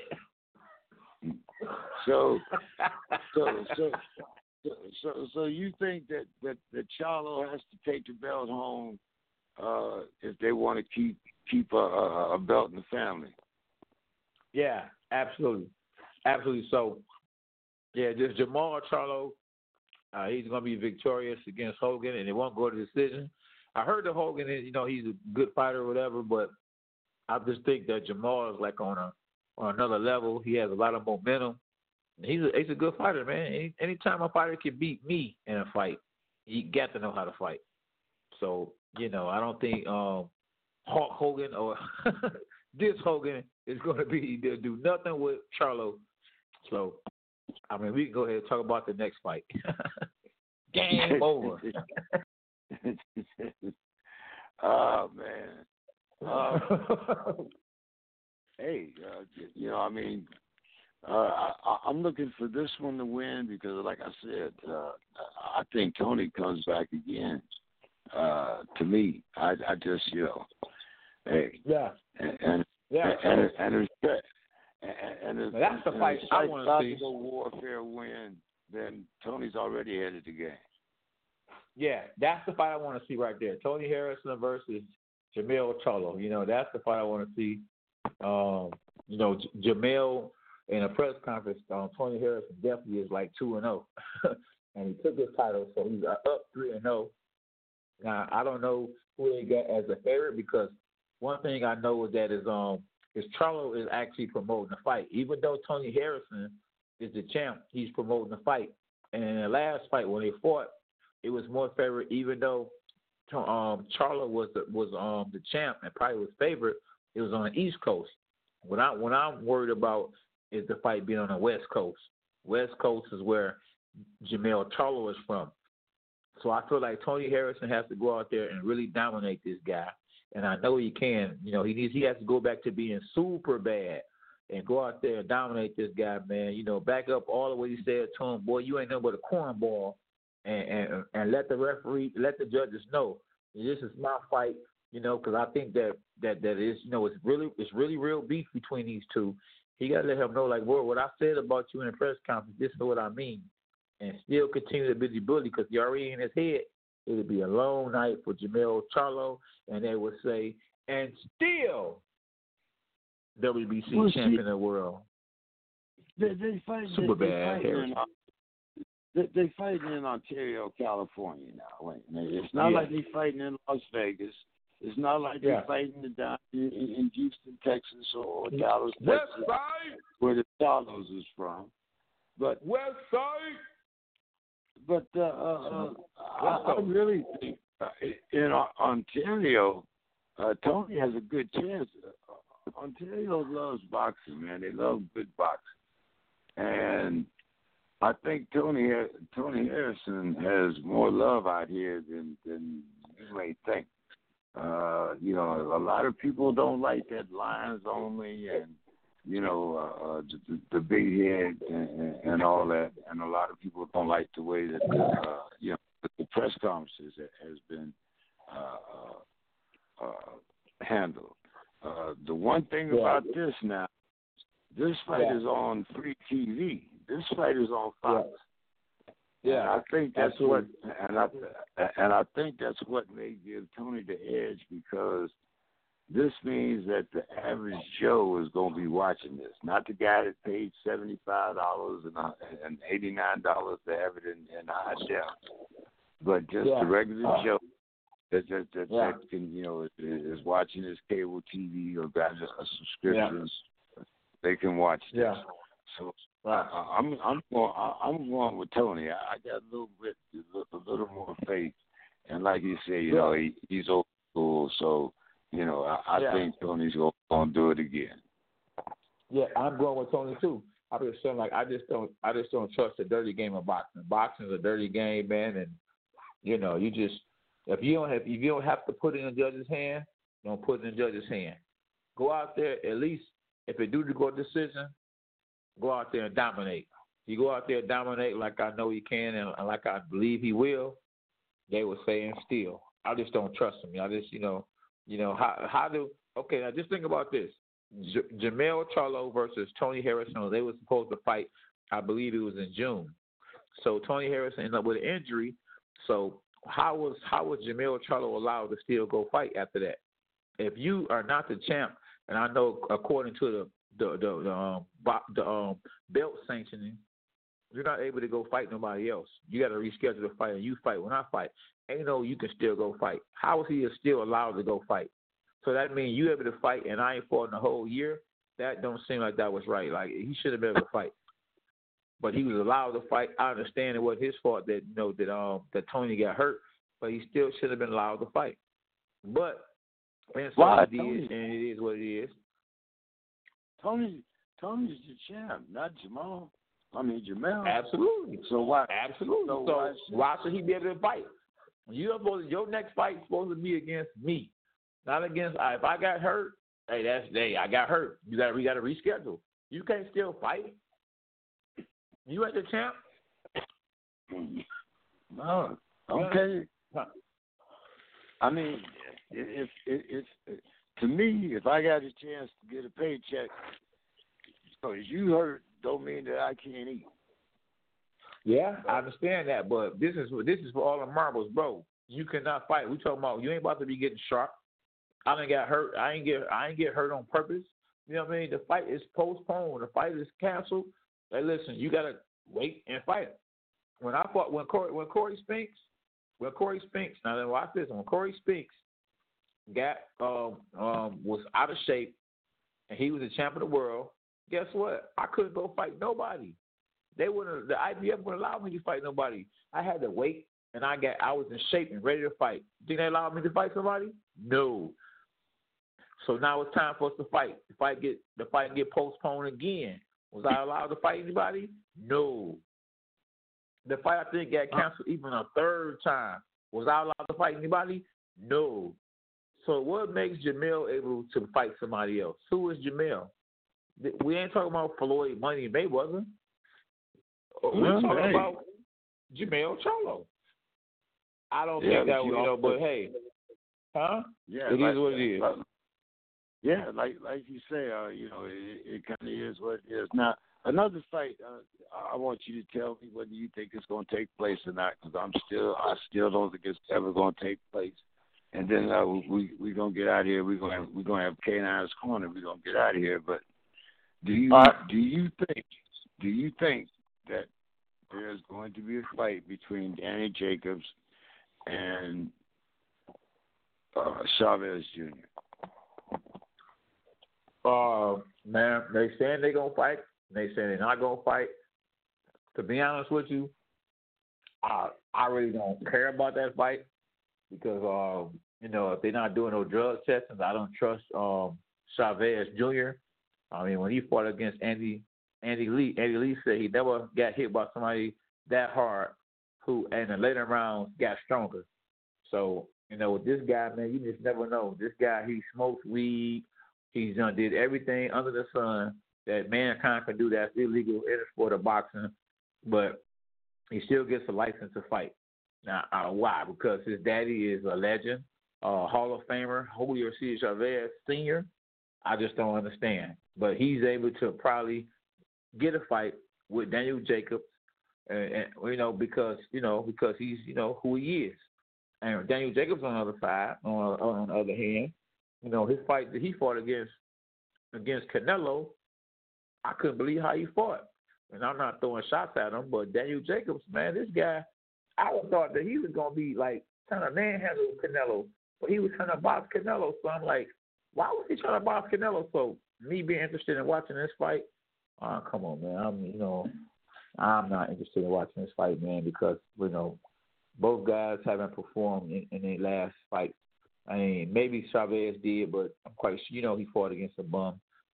so, so, so, so, so, so you think that that, that Charlo has to take the belt home uh, if they want to keep keep a, a, a belt in the family? Yeah, absolutely, absolutely. So, yeah, just Jamal Charlo, uh, he's going to be victorious against Hogan, and it won't go to decision. I heard that Hogan is, you know, he's a good fighter or whatever, but I just think that Jamal is like on a on another level. He has a lot of momentum. He's a he's a good fighter, man. Any anytime a fighter can beat me in a fight, he got to know how to fight. So, you know, I don't think um, Hulk Hogan or this Hogan is going to be to do nothing with Charlo. So, I mean, we can go ahead and talk about the next fight. Game over. Oh man. Uh, hey, uh, you know, I mean, uh, I, I'm looking for this one to win because, like I said, uh, I think Tony comes back again. Uh, to me, I, I just, you know, hey, yeah, and and yeah, and, and, and, and, and, and that's the fight I want to see. Warfare win, then Tony's already ahead of the game. Yeah, that's the fight I want to see right there. Tony Harrison versus Jamel Charlo. You know, that's the fight I want to see. Um, you know, J- Jamel in a press conference, um, Tony Harrison definitely is like two and zero, and he took his title, so he's up three and zero. Now I don't know who they got as a favorite because one thing I know is that is um is Charlo is actually promoting the fight, even though Tony Harrison is the champ. He's promoting the fight, and in the last fight when they fought, it was more favorite, even though um, Charlo was the, was um, the champ and probably was favorite. It was on the East Coast. What I what I'm worried about is the fight being on the West Coast. West Coast is where Jamel Charlo is from. So I feel like Tony Harrison has to go out there and really dominate this guy, and I know he can. You know, he needs he has to go back to being super bad and go out there and dominate this guy, man. You know, back up all the way he said to him, boy, you ain't nothing but a cornball. And, and and let the referee, let the judges know this is my fight, you know, because I think that that that is, you know, it's really it's really real beef between these two. He got to let him know, like, boy, what I said about you in the press conference, this is what I mean, and still continue to busy bully because he already in his head. It'll be a long night for Jamel Charlo, and they would say, and still W B C well, champion see, of the world. They, they fight, Super they, bad they Harrison. They, they fighting in Ontario, California now. Wait, it's not yeah. like they fighting in Las Vegas. It's not like yeah. they fighting down in, in Houston, Texas, or Dallas, West Texas, Side, where the Charlos is from. But West Side. But uh, uh, I, I really think uh, in Ontario, uh, Tony has a good chance. Uh, Ontario loves boxing, man. They love good boxing, and I think Tony Tony Harrison has more love out here than than you may think. Uh, you know, a lot of people don't like that Lions only, and you know, uh, uh, the, the big head and, and all that, and a lot of people don't like the way that the, uh, you know the press conferences has been uh, uh, handled. Uh, the one thing yeah. about this now, this fight yeah. is on free T V. This fight is on Fox. Yeah, yeah I think that's absolutely. what, and I and I think that's what may give Tony the edge because this means that the average Joe is going to be watching this, not the guy that paid seventy-five dollars and eighty-nine dollars to have it in, in high def, but just yeah. the regular uh, Joe that that that, yeah. that can you know is, is watching his cable T V or got a subscription. Yeah. They can watch this. Yeah. So right. I, I'm I'm going I'm going with Tony. I, I got a little bit a little more faith, and like you say, you yeah. know he, he's old school, so you know I, I yeah. think Tony's going to do it again. Yeah, I'm going with Tony too. I just feel like I just don't I just don't trust the dirty game of boxing. Boxing is a dirty game, man, and you know you just if you don't have if you don't have to put it in the judge's hand, don't put it in the judge's hand. Go out there at least if it do to go decision, go out there and dominate. You go out there and dominate like I know he can and like I believe he will. They will say and still. I just don't trust him. I just you know you know how how do okay now just think about this. J- Jermell Charlo versus Tony Harrison. They were supposed to fight. I believe it was in June. So Tony Harrison ended up with an injury. So how was how was Jermell Charlo allowed to still go fight after that? If you are not the champ, and I know according to the the the, the, um, the um, belt sanctioning, you're not able to go fight nobody else. You got to reschedule the fight, and you fight when I fight. Ain't no you can still go fight. How is he still allowed to go fight? So that means you able to fight, and I ain't fought in the whole year. That don't seem like that was right. Like he should have been able to fight, but he was allowed to fight. I understand it was his fault that you know that um that Tony got hurt, but he still should have been allowed to fight. But and so Why, he did, and it is what it is. Tony, Tony's the champ, not Jamal. I mean Jermell. Absolutely. So why? Absolutely. So, So, why, should, why should he be able to fight? You're supposed your next fight is supposed to be against me. Not against I. If I got hurt, hey, that's hey, I got hurt. You got we got to reschedule. You can't still fight. You ain't the champ. No, okay. I mean, if if, if to me, if I got a chance to get a paycheck, because you hurt, don't mean that I can't eat. Yeah, I understand that, but this is this is for all the marbles, bro. You cannot fight. We talking about you ain't about to be getting sharp. I didn't get hurt. I ain't get. I ain't get hurt on purpose. You know what I mean? The fight is postponed. The fight is canceled. Hey, listen, you gotta wait and fight. When I fought, when Corey, when Corey Spinks, when Corey Spinks. Now then, watch this. When Corey Spinks got um um was out of shape, and he was the champ of the world. Guess what? I couldn't go fight nobody. They wouldn't. The I B F wouldn't allow me to fight nobody. I had to wait, and I got. I was in shape and ready to fight. Think they allowed me to fight somebody? No. So now it's time for us to fight. The fight get the fight get postponed again. Was I allowed to fight anybody? No. The fight I think got canceled even a third time. Was I allowed to fight anybody? No. So what makes Jermell able to fight somebody else? Who is Jermell? We ain't talking about Floyd Money Mayweather. We're talking hey. about Jermell Charlo. I don't yeah, think that was, you know, but hey, huh? Yeah, it like, is what it is. Like, yeah, like like you say, uh, you know, it, it kind of is what it is. Now, another fight, uh, I want you to tell me whether you think it's going to take place or not, because I'm still, I still don't think it's ever going to take place. And then uh, we we gonna get out of here. We're gonna we're gonna have K nine's corner. We're gonna get out of here. But do you uh, do you think do you think that there's going to be a fight between Danny Jacobs and uh, Chavez Junior? Uh, man, they saying they gonna fight. They saying they're not gonna fight. To be honest with you, I I really don't care about that fight because um, you know if they're not doing no drug tests, I don't trust um Chavez Junior I mean when he fought against Andy Andy Lee, Andy Lee said he never got hit by somebody that hard who in the later rounds got stronger. So you know with this guy, man, you just never know. This guy, he smokes weed. He's done did everything under the sun that mankind can do that's illegal in the sport of boxing, but he still gets a license to fight. Now, uh, why? Because his daddy is a legend, a Hall of Famer, Julio C. Chavez Senior I just don't understand. But he's able to probably get a fight with Daniel Jacobs, and, and you know because you know because he's you know who he is. And Daniel Jacobs on the other side, on, on the other hand. You know, his fight that he fought against against Canelo, I couldn't believe how he fought. And I'm not throwing shots at him, but Daniel Jacobs, man, this guy, I would thought that he was going to be, like, trying to manhandle Canelo, but he was trying to box Canelo. So I'm like, why was he trying to box Canelo? So me being interested in watching this fight, oh, come on, man. I'm, you know, I'm not interested in watching this fight, man, because, you know, both guys haven't performed in, in their last fight. I mean, maybe Chavez did, but I'm quite sure, you know, he fought against a bum.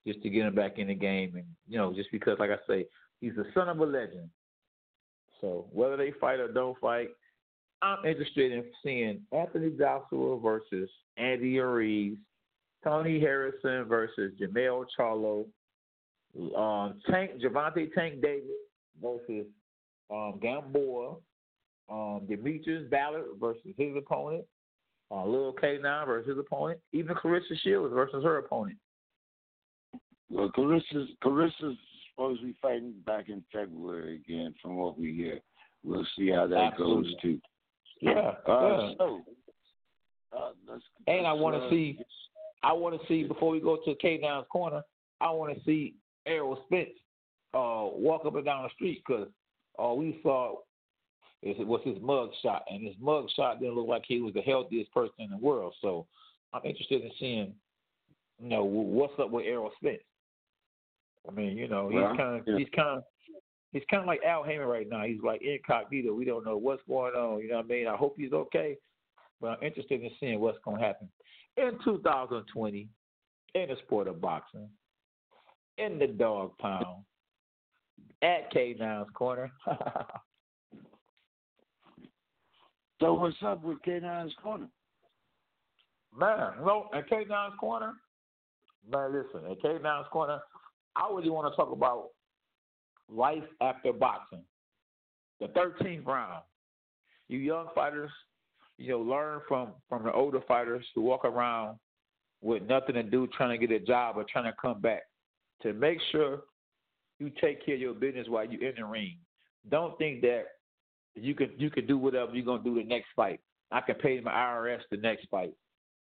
just to get him back in the game, and you know, just because, like I say, he's the son of a legend. So whether they fight or don't fight, I'm interested in seeing Anthony Joshua versus Andy Ruiz, Tony Harrison versus Jermell Charlo, um, Tank Javante Tank Davis versus um, Gamboa, um, Demetrius Ballard versus his opponent, uh, Lil K nine versus his opponent, even Clarissa Shields versus her opponent. Well, Carissa's, Carissa's supposed to be fighting back in February again, from what we hear. We'll see how that Absolutely. goes, too. Yeah. Uh, yeah. So, uh, let's, and I want to uh, see, I want to see before we go to K nine's corner, I want to see Errol Spence uh, walk up and down the street, because all we saw it was his mug shot, and his mug shot didn't look like he was the healthiest person in the world. So I'm interested in seeing, you know, what's up with Errol Spence. I mean, you know, he's well, kind of, yeah. he's kind of, he's kind of like Al Heyman right now. He's like incognito. We don't know what's going on. You know what I mean? I hope he's okay, but I'm interested in seeing what's going to happen in two thousand twenty in the sport of boxing, in the dog pound, at K nine's corner. So what's up with K nine's corner? Man, no, at K nine's corner, man, listen, at K nine's corner, I really want to talk about life after boxing. The thirteenth round. You young fighters, you know, learn from, from the older fighters who walk around with nothing to do, trying to get a job or trying to come back. To make sure you take care of your business while you're in the ring. Don't think that you can you can do whatever you're gonna do the next fight. I can pay my I R S the next fight.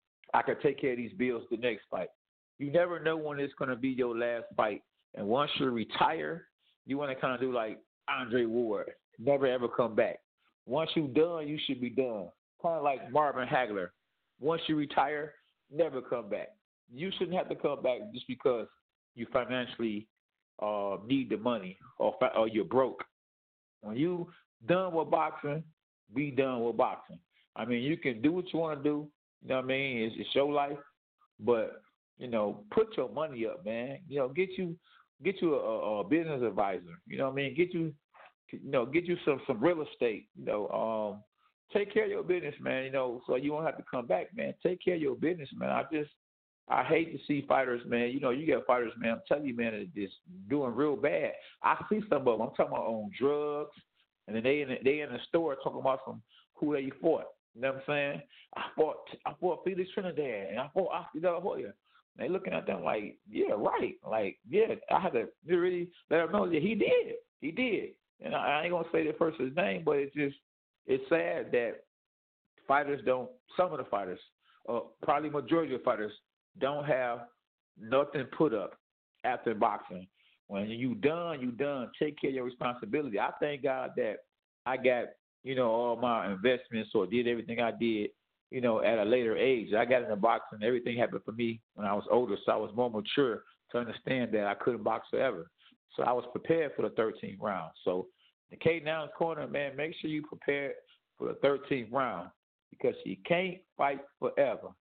I can take care of these bills the next fight. You never know when it's gonna be your last fight. And once you retire, you want to kind of do like Andre Ward, never ever come back. Once you're done, you should be done. Kind of like Marvin Hagler. Once you retire, never come back. You shouldn't have to come back just because you financially uh, need the money or, or you're broke. When you done with boxing, be done with boxing. I mean, you can do what you want to do. You know what I mean? It's, it's your life, but you know, put your money up, man. You know, get you get you a, a business advisor. You know what I mean? Get you, you know, get you some some real estate. You know, um, take care of your business, man. You know, so you won't have to come back, man. Take care of your business, man. I just I hate to see fighters, man. You know, you got fighters, man. I'm telling you, man, that just doing real bad. I see some of them. I'm talking about on drugs, and then they in the, they in the store talking about some who they fought. You know what I'm saying? I fought I fought Felix Trinidad, and I fought Oscar De La Hoya. They looking at them like, yeah, right. Like, yeah, I had to really let them know that he did. He did. And I, I ain't going to say the person's name, but it's just, it's sad that fighters don't, some of the fighters, uh, probably majority of fighters, don't have nothing put up after boxing. When you done, you done. Take care of your responsibility. I thank God that I got, you know, all my investments or did everything I did, you know, at a later age. I got into boxing. Everything happened for me when I was older, so I was more mature to understand that I couldn't box forever. So I was prepared for the thirteenth round. So the K nine's corner, man, make sure you prepare for the thirteenth round because you can't fight forever.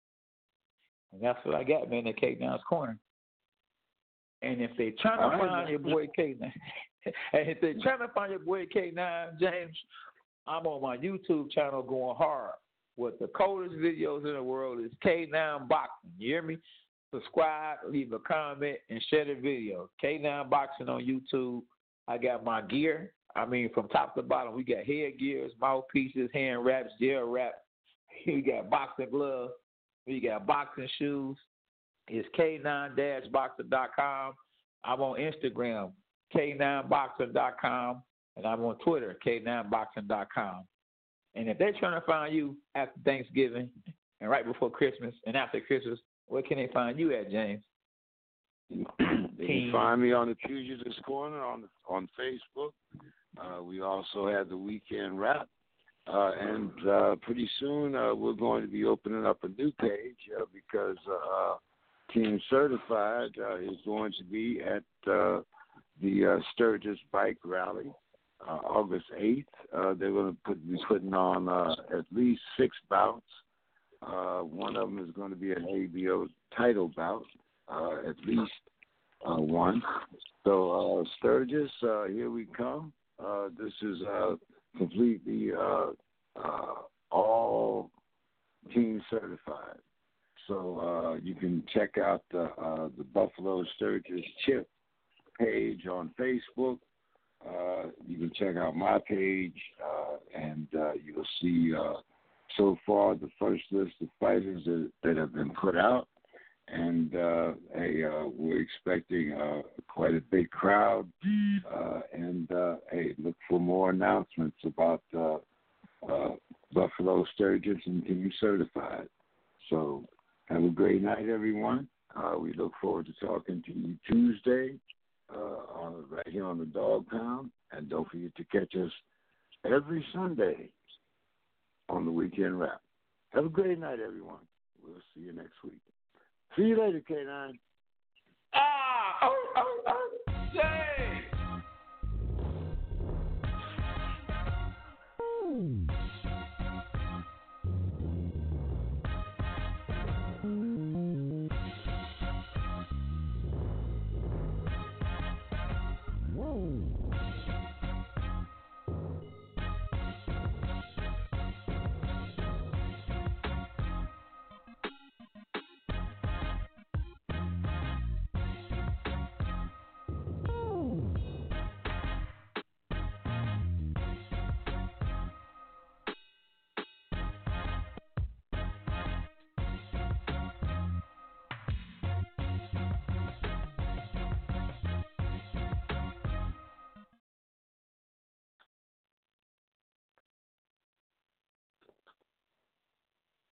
And that's what I got, man, the K nine's corner. And if they're trying to find right. your boy K nine, and if they're trying to find your boy K nine, James, I'm on my YouTube channel going hard. With the coldest videos in the world is K nine Boxing. You hear me? Subscribe, leave a comment, and share the video. K nine Boxing on YouTube. I got my gear. I mean, from top to bottom, we got head gears, mouthpieces, hand wraps, gel wraps. We got boxing gloves. We got boxing shoes. It's K nine boxer dot com. I'm on Instagram, K nine boxer dot com, and I'm on Twitter, K nine boxing dot com. And if they're trying to find you after Thanksgiving and right before Christmas and after Christmas, where can they find you at, James? They can find me on the Pugilist Corner on on Facebook. Uh, we also have the Weekend Wrap. Uh, and uh, pretty soon uh, we're going to be opening up a new page uh, because uh, Team Certified uh, is going to be at uh, the uh, Sturgis Bike Rally. Uh, August eighth, uh, they're going to put, be putting on uh, at least six bouts. Uh, one of them is going to be an A B O title bout, uh, at least. uh, one. So, uh, Sturgis, uh, here we come. Uh, this is uh, completely uh, uh, all team certified. So uh, you can check out the uh, the Buffalo Sturgis Chip page on Facebook. Uh, you can check out my page, uh, and uh, you'll see uh, so far the first list of fighters that, that have been put out. And uh, hey, uh, we're expecting uh, quite a big crowd. Uh, and uh, hey, look for more announcements about uh, uh, Buffalo Sturgis and Team Certified. So have a great night, everyone. Uh, we look forward to talking to you Tuesday uh, on, right here on the Dog Pound. And don't forget to catch us every Sunday on the Weekend Wrap. Have a great night, everyone. We'll see you next week. See you later, K nine. Ah, oh, oh, oh, Jay.